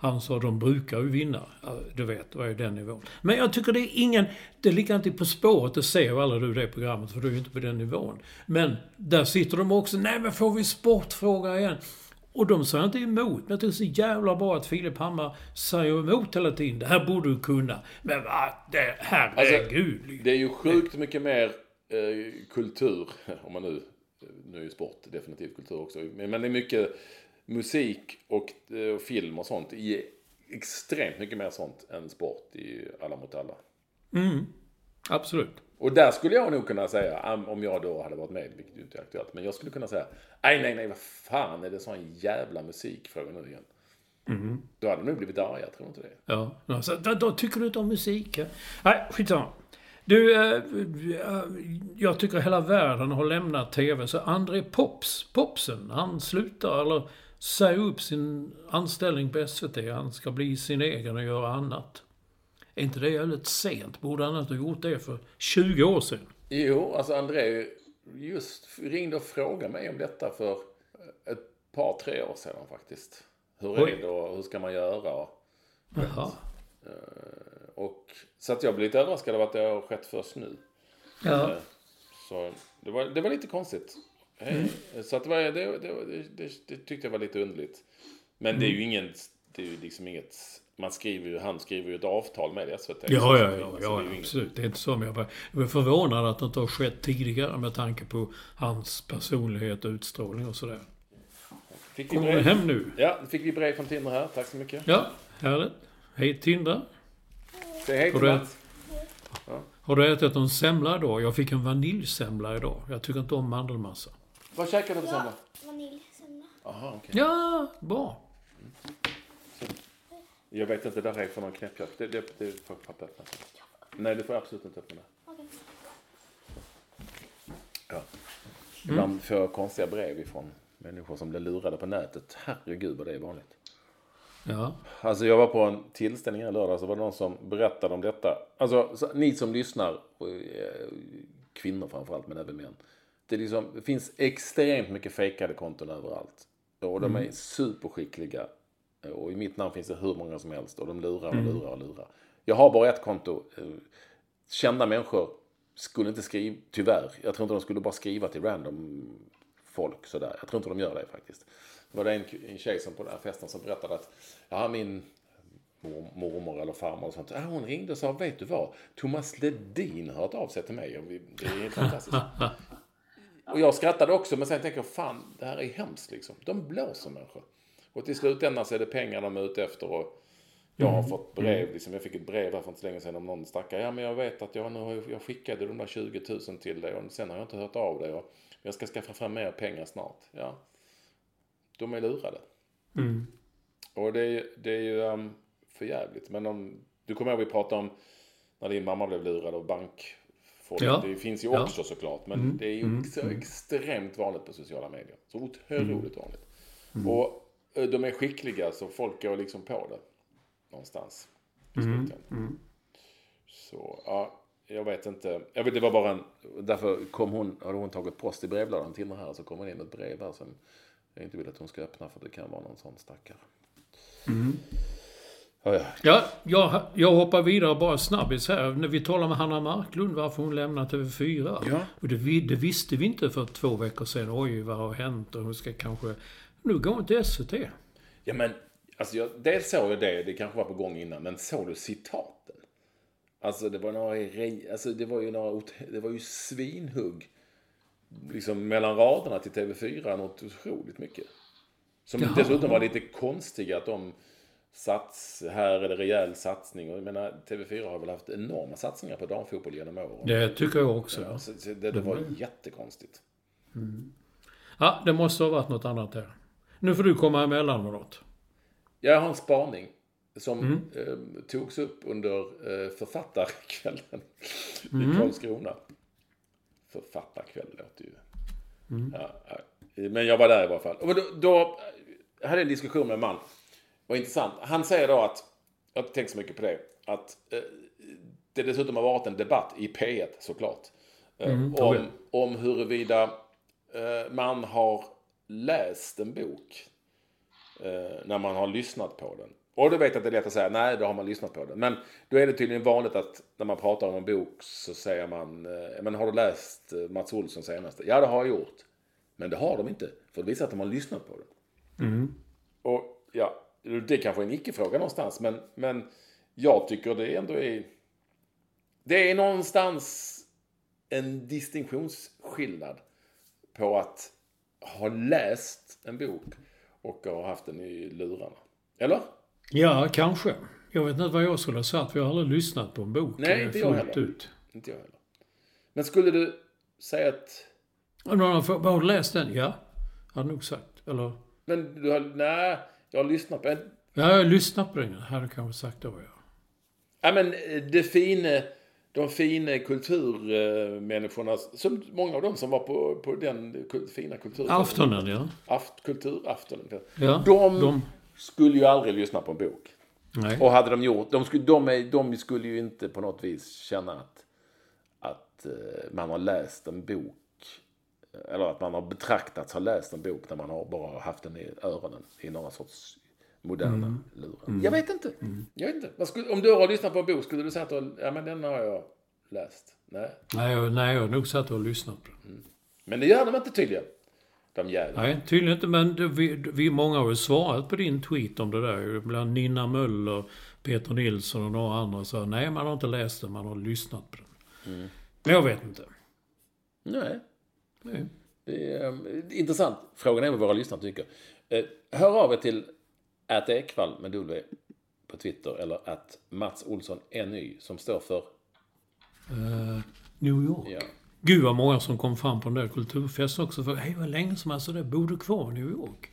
S5: Han sa de brukar ju vinna. Du vet, vad är den nivån? Men jag tycker det är ingen... Det ligger inte På spåret, det ser ju alla du det programmet, för du är ju inte på den nivån. Men där sitter de också, nej men får vi sportfråga igen? Och de säger inte emot. Men jag tycker det är så jävla bra att Filip Hammar säger emot hela tiden. Det här borde du kunna. Men det här är gud.
S4: Det är ju sjukt mycket mer kultur, om man nu är ju sport definitivt kultur också. Men det är mycket musik och film och sånt. Extremt mycket mer sånt än sport i Alla mot alla.
S5: Absolut.
S4: Och där skulle jag nog kunna säga, om jag då hade varit med, vilket ju inte är aktuellt, men jag skulle kunna säga, nej, vad fan är det sån jävla musikfråga nu igen? Då hade de nog blivit arga, tror inte det?
S5: Ja, så då tycker du inte om musik? Nej, skitsamma. Du, jag tycker hela världen har lämnat tv, så André Popsen, han slutar eller säger upp sin anställning på SVT. Han ska bli sin egen och göra annat. Är inte det väldigt sent? Borde han inte ha gjort det för 20 år sedan?
S4: Jo, alltså André just ringde och frågade mig om detta för ett par, 3 år sedan faktiskt. Hur är det och hur ska man göra?
S5: Jaha.
S4: Och så att jag blev lite överraskad av att det har skett först nu.
S5: Ja.
S4: Så det var lite konstigt. Så att det tyckte jag var lite underligt. Men det är ju liksom inget, han skriver ju ett avtal med SVT.
S5: Ja, absolut. Det är inte så, men jag är förvånad att det inte har skett tidigare med tanke på hans personlighet och utstrålning och sådär. Kommer du hem nu?
S4: Ja, fick vi brev från Tindra här. Tack så mycket.
S5: Ja, härligt. Hej Tindra.
S4: Säg hej till Mats.
S5: Har du ätit någon semla idag? Jag fick en vaniljsemla idag. Jag tycker inte om mandelmassa.
S4: Vad käkar du för semla?
S7: Vaniljsemla.
S4: Aha, okej.
S5: Ja, bra.
S4: Jag vet inte, det där är för någon knäppjök. Det får pappa öppna. Nej, det får jag absolut inte öppna.
S7: Okej.
S4: Ja. Ibland får jag konstiga brev ifrån människor som blir lurade på nätet. Herregud vad det är vanligt.
S5: Ja.
S4: Alltså jag var på en tillställning i lördag, så var det någon som berättade om detta. Alltså ni som lyssnar, kvinnor framförallt men även män. Det finns extremt mycket fejkade konton överallt. Och de är superskickliga. Och i mitt namn finns det hur många som helst. Och de lurar. Jag har bara ett konto. Kända människor skulle inte skriva, tyvärr. Jag tror inte de skulle bara skriva till random folk sådär. Jag tror inte de gör det faktiskt. Det var en tjej som på den här festen som berättade att min mormor eller farmor och sånt. Hon ringde och sa, vet du vad? Thomas Ledin har hört av sig till mig. Det är fantastiskt. Och jag skrattade också, men sen tänker jag, fan, det här är hemskt liksom. De blåser människor. Och till slutändan så är det pengar de är ute efter. Och jag har fått brev, liksom, jag fick ett brev här för inte så länge sedan om någon stackare. Ja, men jag vet att jag skickade de där 20 000 till dig och sen har jag inte hört av dig. Och jag ska skaffa fram mer pengar snart. Ja, de är lurade. Och det är ju för jävligt. Men du kommer ihåg vi pratade om när din mamma blev lurad av bankfolk.
S5: Ja.
S4: Det finns ju också såklart. Men det är ju så extremt vanligt på sociala medier. Så otroligt vanligt. Och de är skickliga så folk går liksom på det. Någonstans. Så ja, jag vet inte. Jag vet, det var bara därför hade hon tagit post i brevlådan till här. Så kommer det in ett brev här som jag inte vill att hon ska öppna, för det kan vara någon sån stackare.
S5: Jag hoppar vidare bara snabbis här. När vi talar med Hanna Marklund varför hon lämnat TV4. Ja. Och det visste vi inte för 2 veckor sedan. Oj, vad har hänt? Och hon ska kanske... Nu går hon till SVT.
S4: Ja, men alltså dels såg jag det kanske var på gång innan, men såg du citaten? Alltså det var ju svinhugg liksom mellan raderna till TV4 något otroligt mycket. Som dessutom var lite konstiga att här är det rejäl satsning. Och jag menar, TV4 har väl haft enorma satsningar på damfotboll genom åren.
S5: Det tycker jag också.
S4: Ja, så det var jättekonstigt.
S5: Ja, det måste ha varit något annat här. Nu får du komma emellan med något.
S4: Jag har en spaning som togs upp under författarkvällen i Karlskrona. Författarkväll låter ju. Ja, men jag var där i alla fall. Och då hade jag en diskussion med en man. Det var intressant. Han säger då att, jag har inte tänkt så mycket på det, att det dessutom har varit en debatt i P1 såklart. Om huruvida man har läst en bok när man har lyssnat på den. Och då vet jag att det är lätt att säga, nej, då har man lyssnat på den. Men då är det tydligen vanligt att när man pratar om en bok så säger man, men har du läst Mats Olsson senaste? Ja, det har jag gjort. Men det har de inte, för det visar att de har lyssnat på den.
S5: Mm.
S4: Och ja, det kanske är en icke-fråga någonstans, men jag tycker det ändå är... Det är någonstans en distinktionsskillnad på att ha läst en bok och ha haft den i lurarna. Eller?
S5: Ja, kanske. Jag vet inte vad jag skulle ha sagt. Vi har aldrig lyssnat på en bok.
S4: Nej, inte jag heller. Inte jag heller. Men skulle du säga att...
S5: Har du läst den? Ja, hade nog sagt. Eller...
S4: Men du har... Nej, jag har lyssnat på en.
S5: Ja, jag har lyssnat på den. Hade kanske sagt det var jag.
S4: Ja, men de fina kulturmänniskorna, som många av dem som var på den fina kulturen.
S5: Aftonen, ja.
S4: Kulturaftonen.
S5: Ja,
S4: de skulle ju aldrig lyssna på en bok.
S5: Nej.
S4: Och hade de gjort, de skulle ju inte på något vis känna att man har läst en bok, eller att man har betraktats ha läst en bok när man har bara haft den i öronen i några sorts moderna lurar. Jag vet inte. Jag vet inte. Om du har lyssnat på en bok, skulle du säga att ja, men den har jag läst? Nej.
S5: Nej, jag har nog satt och lyssnat på den.
S4: Men det gör de inte tydligen.
S5: Nej, tydligen inte. Men vi många har ju svarat på din tweet om det där. Bland Nina Möller, Peter Nilsson och några andra sa nej, man har inte läst den, man har lyssnat på den. Men jag vet inte.
S4: Nej. Det är intressant. Frågan är vad våra lyssnare tycker. Hör av er till @ekvall med W på Twitter eller Mats Olsson NY som står för
S5: New York.
S4: Ja.
S5: Gud vad många som kom fram på den där kulturfesten också. För hej, vad länge som alltså det bodde kvar i New York.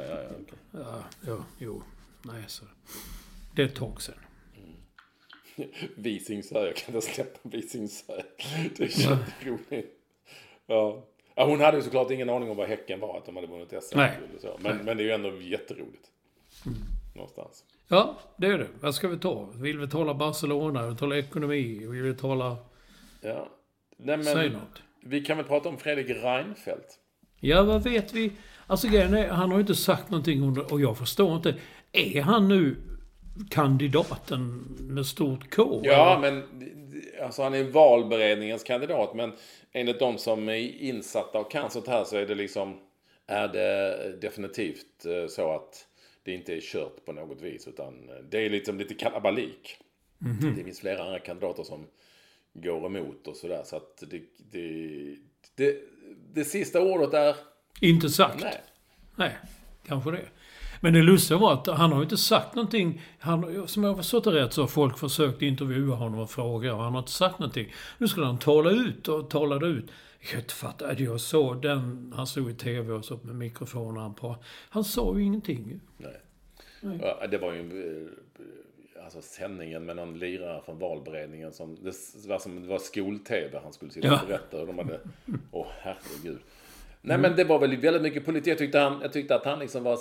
S5: Nej, så. Det är ett tag sedan.
S4: Visingsö, jag kan inte släppa Visingsö. Det är jätteroligt. Ja. Ja, hon hade ju såklart ingen aning om vad Häcken var, att de hade vunnit SM. Men det är ju ändå jätteroligt. Någonstans.
S5: Ja, det är det. Vad ska vi ta? Vill vi tala Barcelona? Vill vi tala ekonomi? Vill vi tala...
S4: Ja. Nej, men
S5: säg något.
S4: Vi kan väl prata om Fredrik Reinfeldt.
S5: Ja, vad vet vi? Alltså grejen är, han har ju inte sagt någonting om det, och jag förstår inte. Är han nu kandidaten med stort K?
S4: Ja, men alltså han är valberedningens kandidat, men enligt de som är insatta och kan sånt här så är det definitivt så att det inte är kört på något vis, utan det är liksom lite kalabalik. Det finns flera andra kandidater som går emot och sådär, så att det sista ordet är
S5: inte sagt. Nej, kanske det. Men det lustiga var att han har inte sagt någonting. Som jag har förstått det rätt så har folk försökt intervjua honom och fråga, och han har inte sagt någonting. Nu skulle han talade ut. Jag fattar att jag såg den, han stod i tv och så med mikrofonen han sa ju ingenting.
S4: Nej. Ja, det var ju alltså sändningen med någon lirare från valberedningen som det var skol-tv han skulle sitta och berätta, och de hade herregud. Nej, men det var väl väldigt mycket politik. Jag tyckte att han liksom var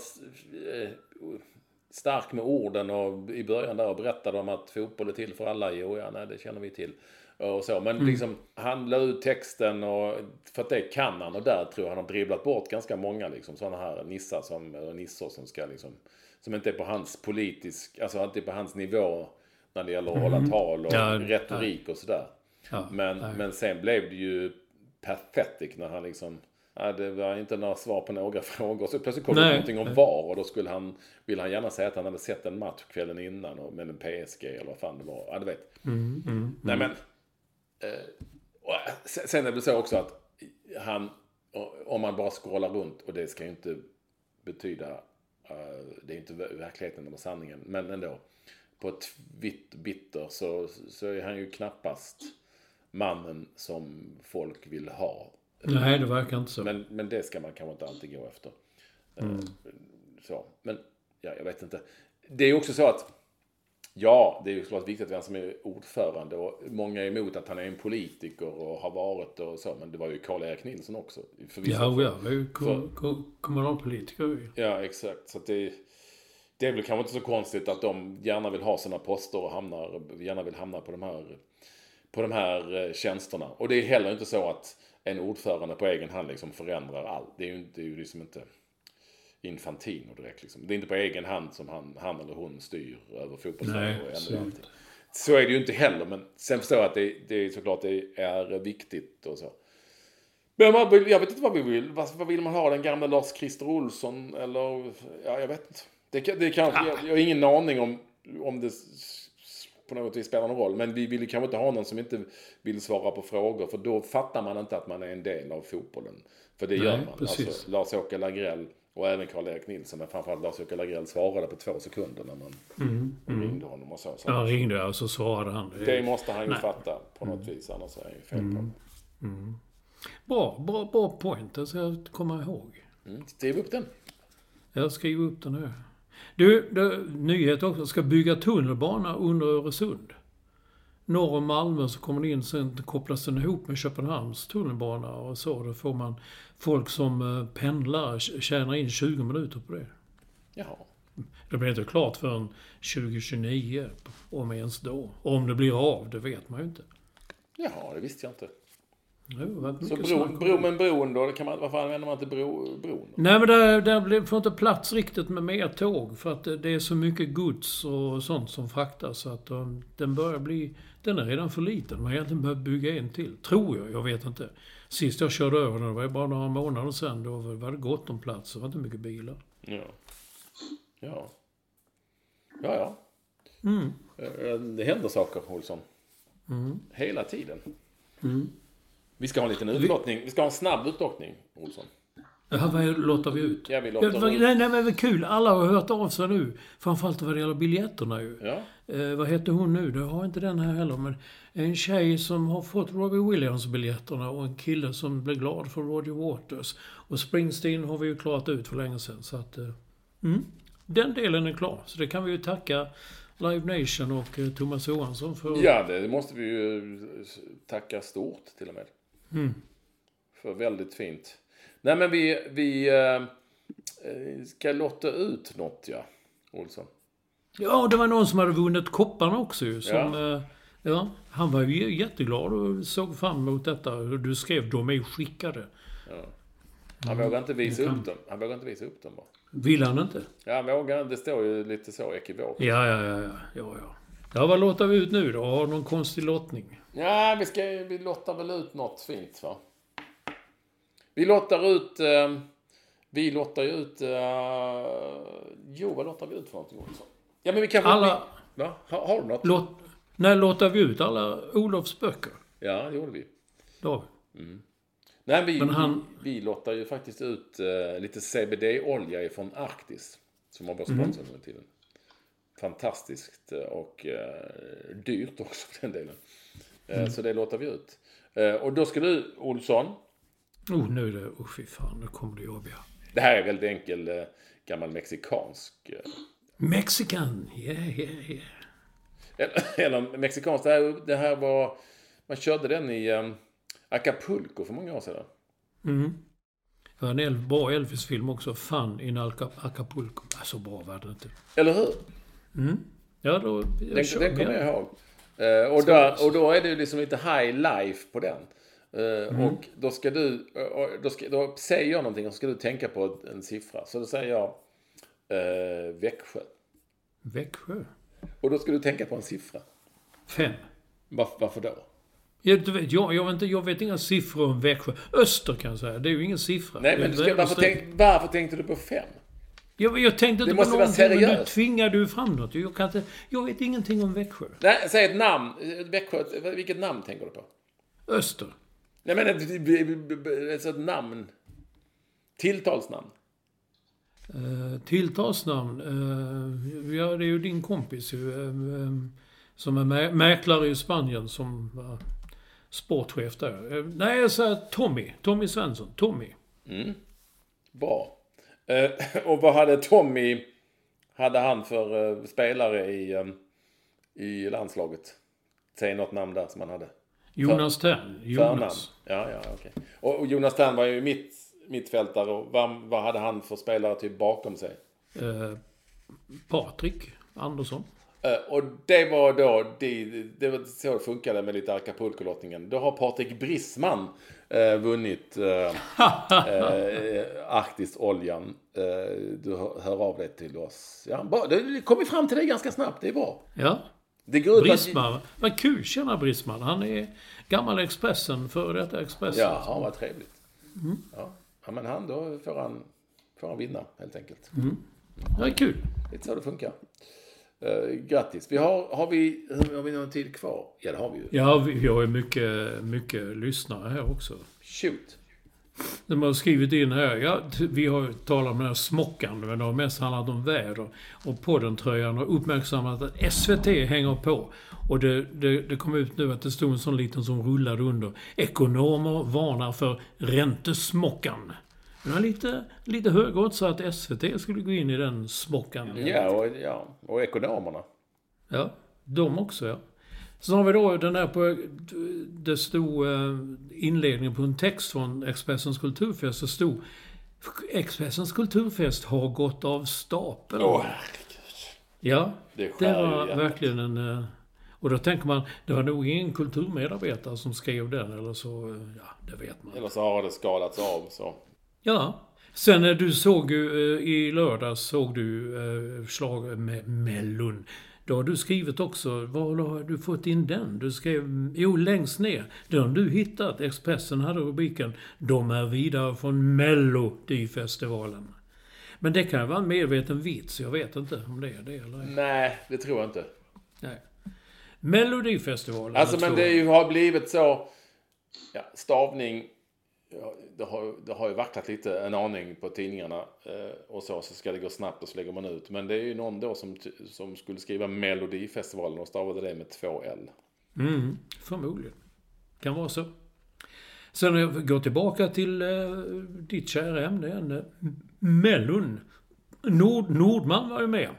S4: stark med orden, och i början där och berättade om att fotboll är till för alla. Det känner vi till. Och så. Men liksom, han la ut texten, och för att det kan han, och där tror jag han har dribblat bort ganska många liksom, sådana här nissor som ska liksom, som inte är på hans alltså inte på hans nivå när det gäller att hålla tal och retorik och sådär. Ja, men sen blev det ju pathetic när han liksom, det var inte några svar på några frågor, så plötsligt kom det någonting om VAR, och då ville han gärna säga att han hade sett en match kvällen innan och med en PSG eller vad fan det var. Ja, du vet. Nej, men sen är det så också att om man bara scrollar runt, och det ska ju inte betyda det är inte verkligheten eller sanningen, men ändå på ett Twitter så är han ju knappast mannen som folk vill ha.
S5: Nej, det verkar inte så.
S4: Men det ska man kanske inte alltid gå efter. Så. Men jag vet inte. Det är ju också så att det är ju såklart viktigt att vem som är ordförande, och många är emot att han är en politiker och har varit och så, men det var ju Karl-Erik Nilsson också.
S5: Det är ju kommunalpolitiker.
S4: Ja, exakt. Så att det är väl kanske inte så konstigt att de gärna vill ha sina poster och gärna vill hamna på de här tjänsterna. Och det är heller inte så att en ordförande på egen hand liksom förändrar allt. Det är ju liksom inte... Infantino direkt liksom. Det är inte på egen hand som han eller hon styr över fotbollslaget och ändrar allting. Så är det ju inte heller, men sen förstår jag att det är såklart det är viktigt och så. Men jag vet inte vad vi vill. Vad vill man ha? Den gamla Lars-Christer Olsson? Eller, ja, jag vet inte. Det kan, jag har ingen aning om det på något vis spelar någon roll. Men vi vill kanske inte ha någon som inte vill svara på frågor. För då fattar man inte att man är en del av fotbollen. För det gör man. Alltså, Lars-Åke Lagrell och även Karl-Erik Nilsson. Men framförallt Lars-Åke Lagrell svarade på 2 sekunder när man ringde honom och så.
S5: Ja, han ringde och så svarade han.
S4: Det måste han ju fatta på något vis. Annars är han ju fel på.
S5: Bra point. Det ska jag komma ihåg.
S4: Skriv upp den.
S5: Jag skriver upp den nu. Du, nyhet också. Ska bygga tunnelbana under Öresund. Norr om Malmö så kommer det in, sen kopplas den ihop med Köpenhamns tunnelbana och så. Då får man folk som pendlar tjänar in 20 minuter på det.
S4: Jaha.
S5: Det blir inte klart förrän 2029, om ens då. Om det blir av, det vet man ju inte.
S4: Jaha, det visste jag inte.
S5: Så
S4: bron då, varför använder man inte bron?
S5: Nej, men där får inte plats riktigt med mer tåg. För att det är så mycket gods och sånt som fraktas. Så att den är redan för liten. Man har egentligen behövt bygga en till. Tror jag vet inte. Sist jag körde över den, det var bara några månader sedan. Då var det gott om plats. Det var inte mycket bilar.
S4: Ja. Det händer saker, Olsson. Hela tiden. Vi ska ha en liten utlottning. Vi ska ha en snabb utlottning, Olsson.
S5: Ja, vad låter vi ut?
S4: Ja, vi låter ut.
S5: Nej, men kul. Alla har hört av sig nu. Framförallt vad det gäller biljetterna ju.
S4: Ja.
S5: Vad heter hon nu? Det har inte den här heller. Men en tjej som har fått Robbie Williams-biljetterna och en kille som blev glad för Roger Waters. Och Springsteen har vi ju klarat ut för länge sedan. Så att, den delen är klar. Så det kan vi ju tacka Live Nation och Thomas Johansson för.
S4: Ja, det måste vi ju tacka stort till och med. För väldigt fint. Nej, men vi ska lotta ut något, ja, Olsson.
S5: Ja, det var någon som hade vunnit kopparna också ju. Han var ju jätteglad och såg fram emot detta. Du skrev de är skickade.
S4: Ja. Han vågar inte visa upp dem. Han vågar inte visa upp dem bara.
S5: Vill han inte?
S4: Ja, han vågar. Det står ju lite så ekivokt.
S5: Ja. Ja, vad lottar vi ut nu då? Har du någon konstig lottning?
S4: Ja, vi lottar väl ut något fint, va? Vi lottar ut... vad lottar vi ut för någonting också? Ja, men vi kan...
S5: Alla...
S4: Va? Har du något?
S5: När lottar vi ut alla Olofs böcker?
S4: Ja, det gjorde vi.
S5: Då.
S4: Nej, vi lottar ju faktiskt ut lite CBD-olja från Arktis. Som var vår sponsor under tiden. Fantastiskt och dyrt också för den delen. Så det lottar vi ut. Och då ska du, Olsson...
S5: nu är det... fy fan, nu kommer det jobbiga.
S4: Det här är väldigt enkel gammal mexikansk...
S5: Mexican, yeah.
S4: Eller mexikansk, det här var... Man körde den i Acapulco för många år sedan.
S5: Det var en bra Elvis-film också, Fun in Acapulco. Så bra var det inte.
S4: Eller hur?
S5: Ja, då...
S4: Den kommer jag ihåg. Och då är det liksom lite high life på den. Och då ska då säger jag någonting och ska du tänka på en siffra. Så då säger jag Växjö.
S5: Växjö?
S4: Och då ska du tänka på en siffra.
S5: 5.
S4: Varför då?
S5: Jag vet inga siffror om Växjö. Öster kan jag säga. Det är ju ingen siffra.
S4: Nej, men varför tänkte du på 5?
S5: Jag tänkte inte på någonting, men du tvingade fram något. Jag vet ingenting om Växjö.
S4: Nej, säg ett namn. Växjö, vilket namn tänker du på?
S5: Öster.
S4: Nej, men ett namn. Tilltalsnamn.
S5: Tilltalsnamn. Ja, det är ju din kompis som är mäklare i Spanien som var sportchef där. Nej, jag säger Tommy Svensson. Tommy.
S4: Bra. Och vad hade han för spelare i landslaget? Säg något namn där som han hade.
S5: Jonas Tern. Jonas.
S4: Ja, okej. Och Jonas Tern var ju mittfältare. Och vad hade han för spelare typ bakom sig?
S5: Patrik Andersson.
S4: Och det var då, det var så det funkade med lite Acapulco-lottningen. Då har Patrik Brissman vunnit Arktis-oljan. Du hör av dig till oss. Ja, det kom vi fram till det ganska snabbt, det är bra.
S5: Ja.
S4: Det går
S5: Brissman, vad kul känna Brissman. Han är gammal Expressen, för detta Expressen.
S4: Ja, vad trevligt. Ja, men då får han vinna helt enkelt.
S5: Det är kul.
S4: Det är så det funkar. Grattis. Har vi någon tid kvar? Ja, det har vi ju.
S5: Ja, vi har ju mycket lyssnare här också.
S4: Shoot.
S5: De har skrivit in här, vi har talat om den här smockan, men det har mest handlat om väder. Och poddentröjan har uppmärksammat att SVT hänger på. Och det kom ut nu att det stod en sån liten som rullade under. Ekonomer varnar för räntesmockan. Det var lite högåt så att SVT skulle gå in i den smockan.
S4: Och ekonomerna.
S5: Ja, de också, ja. Så har vi då den där på, det stod inledningen på en text från Expressens kulturfest. Det stod, Expressens kulturfest har gått av stapeln.
S4: Herregud.
S5: Ja, det var
S4: igen.
S5: Verkligen en... Och då tänker man, det var nog ingen kulturmedarbetare som skrev den, eller så, ja, det vet man.
S4: Eller så har det skalats av, så.
S5: Ja. Sen när du såg i lördags såg du förslag med Mellon. Då har du skrivit också, var har du fått in den? Du skrev, längst ner. Den du hittat, Expressen hade rubriken, de är vidare från Melodifestivalen. Men det kan vara en medveten vits, jag vet inte om det är det eller inte.
S4: Nej, det tror jag inte.
S5: Nej. Melodifestivalen.
S4: Alltså, men det har blivit så, stavning, det har ju vacklat lite en aning på tidningarna och så ska det gå snabbt och så lägger man ut. Men det är ju någon då som skulle skriva Melodifestivalen och stavade det med 2 L.
S5: Förmodligen. Kan vara så. Sen när jag går tillbaka till ditt kära ämne, Mellon. Nordman var ju med.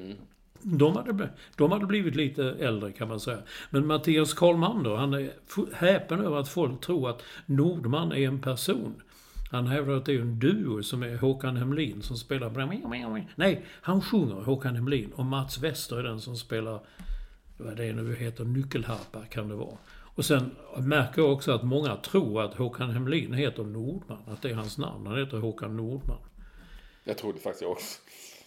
S5: De hade blivit lite äldre kan man säga. Men Mattias Karlmander, han är häpen över att folk tror att Nordman är en person. Han hävdar att det är en duo som är Håkan Hemlin som spelar... Nej, han sjunger Håkan Hemlin och Mats Wester är den som spelar, vad det nu heter, nyckelharpa kan det vara. Och sen märker jag också att många tror att Håkan Hemlin heter Nordman, att det är hans namn. Han heter Håkan Nordman.
S4: Jag tror det faktiskt också.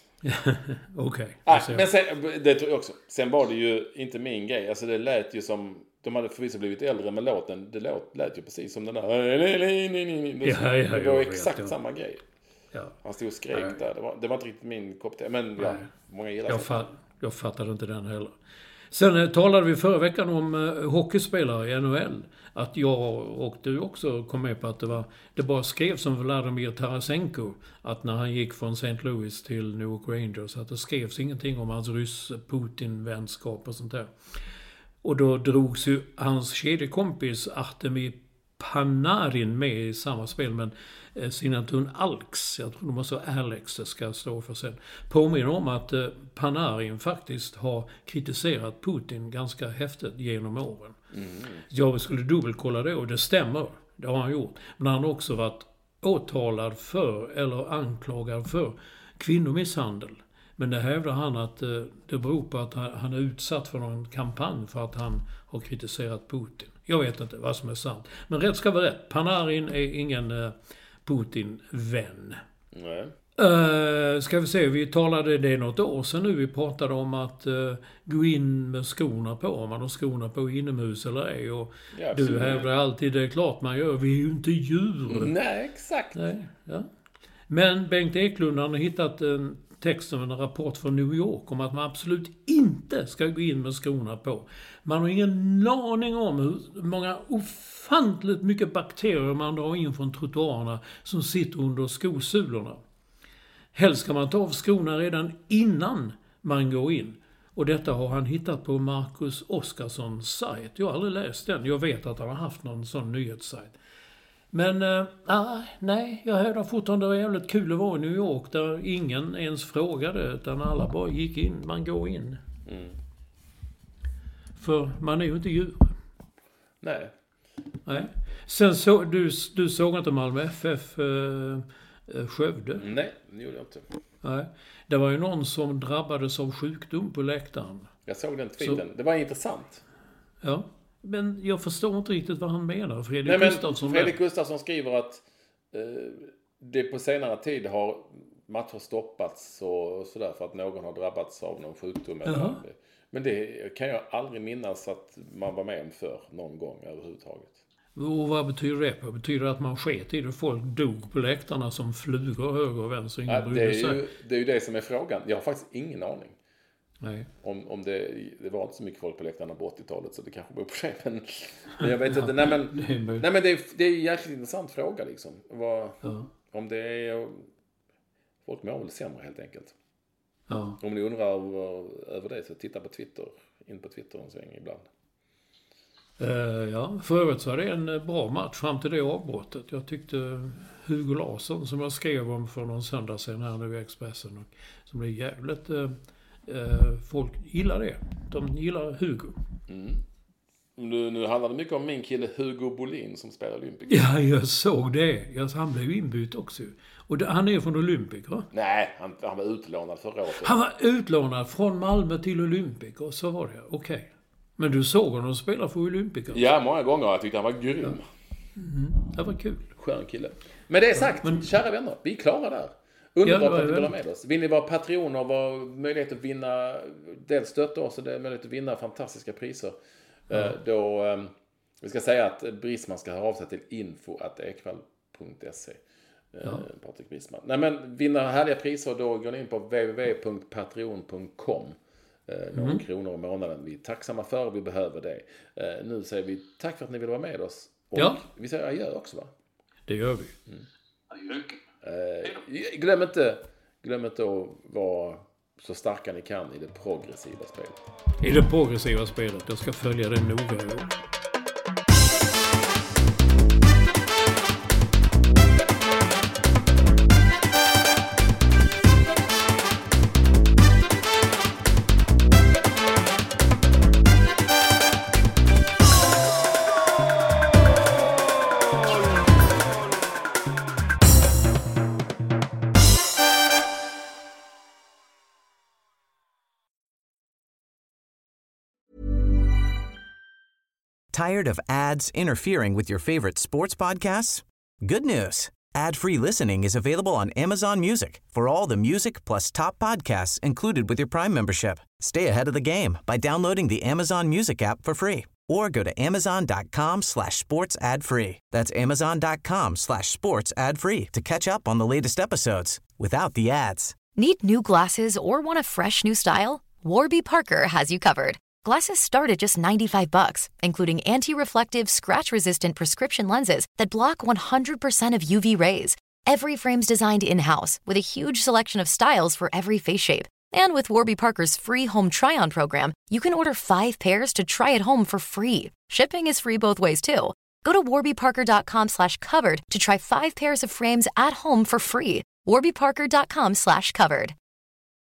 S5: Okej.
S4: Men sen, det tror jag också. Sen var det ju inte min grej. Alltså det lät ju som, de hade förvisso blivit äldre med låten. Det lät ju precis som den där. Det var exakt samma grej. Ja. Han stod och skrek där. Det var inte riktigt min kopp te. Men många gillar
S5: jag fattade inte den heller. Sen talade vi förra veckan om hockeyspelare i NHL. Att jag och du också kom med på att det bara skrevs om Vladimir Tarasenko. Att när han gick från St. Louis till New York Rangers. Att det skrevs ingenting om hans Putin-vänskap och sånt där. Och då drogs ju hans kedjekompis Artemi Panarin med i samma spel. Men Sinatun Alks, jag tror de var så Alex det ska stå för sen, påminner om att Panarin faktiskt har kritiserat Putin ganska häftigt genom åren. Jag skulle dubbelkolla det och det stämmer, det har han gjort. Men han har också varit åtalad för eller anklagad för kvinnomisshandel. Men det hävdar han att det beror på att han är utsatt för någon kampanj för att han har kritiserat Putin. Jag vet inte vad som är sant. Men rätt ska vara rätt. Panarin är ingen Putin-vän.
S4: Nej.
S5: Ska vi se, vi talade det något år sedan nu. Vi pratade om att gå in med skorna på. Om man har skorna på inomhus eller ej. Och du hävdar alltid, det är klart man gör. Vi är ju inte djur.
S4: Nej, exakt.
S5: Nej, ja. Men Bengt Eklund har hittat en text om en rapport från New York om att man absolut inte ska gå in med skorna på. Man har ingen aning om hur många ofantligt mycket bakterier man drar in från trottoarerna som sitter under skosulorna. Helst ska man ta av skorna redan innan man går in. Och detta har han hittat på Marcus Oskarssons sajt. Jag har aldrig läst den. Jag vet att han har haft någon sån nyhetssajt. Men nej, jag hävdar fortfarande det var jävligt kul att vara i New York där ingen ens frågade utan alla bara gick in, man går in. För man är ju inte djur.
S4: Nej.
S5: Sen så, du såg inte Malmö FF Skövde?
S4: Nej, det gjorde jag inte.
S5: Nej. Det var ju någon som drabbades av sjukdom på läktaren.
S4: Jag såg den tweeten. Det var intressant.
S5: Ja, men jag förstår inte riktigt vad han menar. Fredrik
S4: Gustafsson skriver att det på senare tid har matcher stoppats och sådär för att någon har drabbats av någon sjukdom. Men det kan jag aldrig minnas att man var med om för någon gång överhuvudtaget.
S5: Och vad betyder det? Vad betyder det att man sket i det? Folk dog på läktarna som flugor höger och vänster.
S4: Det är ju det som är frågan. Jag har faktiskt ingen aning.
S5: Nej.
S4: Om det var inte så mycket folk på läktarna på 80-talet, så det kanske beror på det. Men jag vet inte. Nej men det är en jäkligt intressant fråga liksom. Om det är... Folk mår väl sämre helt enkelt.
S5: Ja.
S4: Om ni undrar över det, så titta på Twitter. In på Twitter en sväng ibland.
S5: Ja, för övrigt så är det en bra match fram till det avbrottet. Jag tyckte Hugo Larsson, som jag skrev om för någon söndag sedan här nu i Expressen, och som blev jävligt... folk gillar det. De gillar Hugo.
S4: Nu handlar det mycket om min kille Hugo Bolin som spelar Olympic.
S5: Ja, jag såg det. Han blev inbytt också. Och han är från Olympic, va?
S4: Nej, han var utlånad förra året.
S5: Han var utlånad från Malmö till Olympic, och så var det. Okej. Men du såg honom spela för Olympic också?
S4: Ja, många gånger. Jag tyckte han var grym.
S5: Det var kul.
S4: Skön kille. Men det är sagt, kära vänner, vi är klara där. Underbart att ni vill ha med oss. Vill ni vara patroner och ha möjlighet att vinna, dels stötta oss och det är möjlighet att vinna fantastiska priser. Då, vi ska säga att Brisman ska höra av sig till info@ekvall.se. Patrik Brisman. Nej, men vinna härliga priser, då går ni in på www.patreon.com. Några kronor i månaden. Vi är tacksamma för och vi behöver det. Nu säger vi tack för att ni vill vara med oss. Och vi säger adjö också, va?
S5: Det gör vi.
S4: Glöm inte att vara så starka ni kan i det progressiva spelet.
S5: I det progressiva spelet. Jag ska följa det noga.
S3: Tired of ads interfering with your favorite sports podcasts? Good news. Ad-free listening is available on Amazon Music for all the music plus top podcasts included with your Prime membership. Stay ahead of the game by downloading the Amazon Music app for free or go to amazon.com/sports ad free. That's amazon.com/sports ad free to catch up on the latest episodes without the ads.
S6: Need new glasses or want a fresh new style? Warby Parker has you covered. Glasses start at just $95, including anti-reflective, scratch-resistant prescription lenses that block 100% of UV rays. Every frame's designed in-house with a huge selection of styles for every face shape. And with Warby Parker's free home try-on program, you can order 5 pairs to try at home for free. Shipping is free both ways, too. Go to warbyparker.com/covered to try 5 pairs of frames at home for free. warbyparker.com/covered.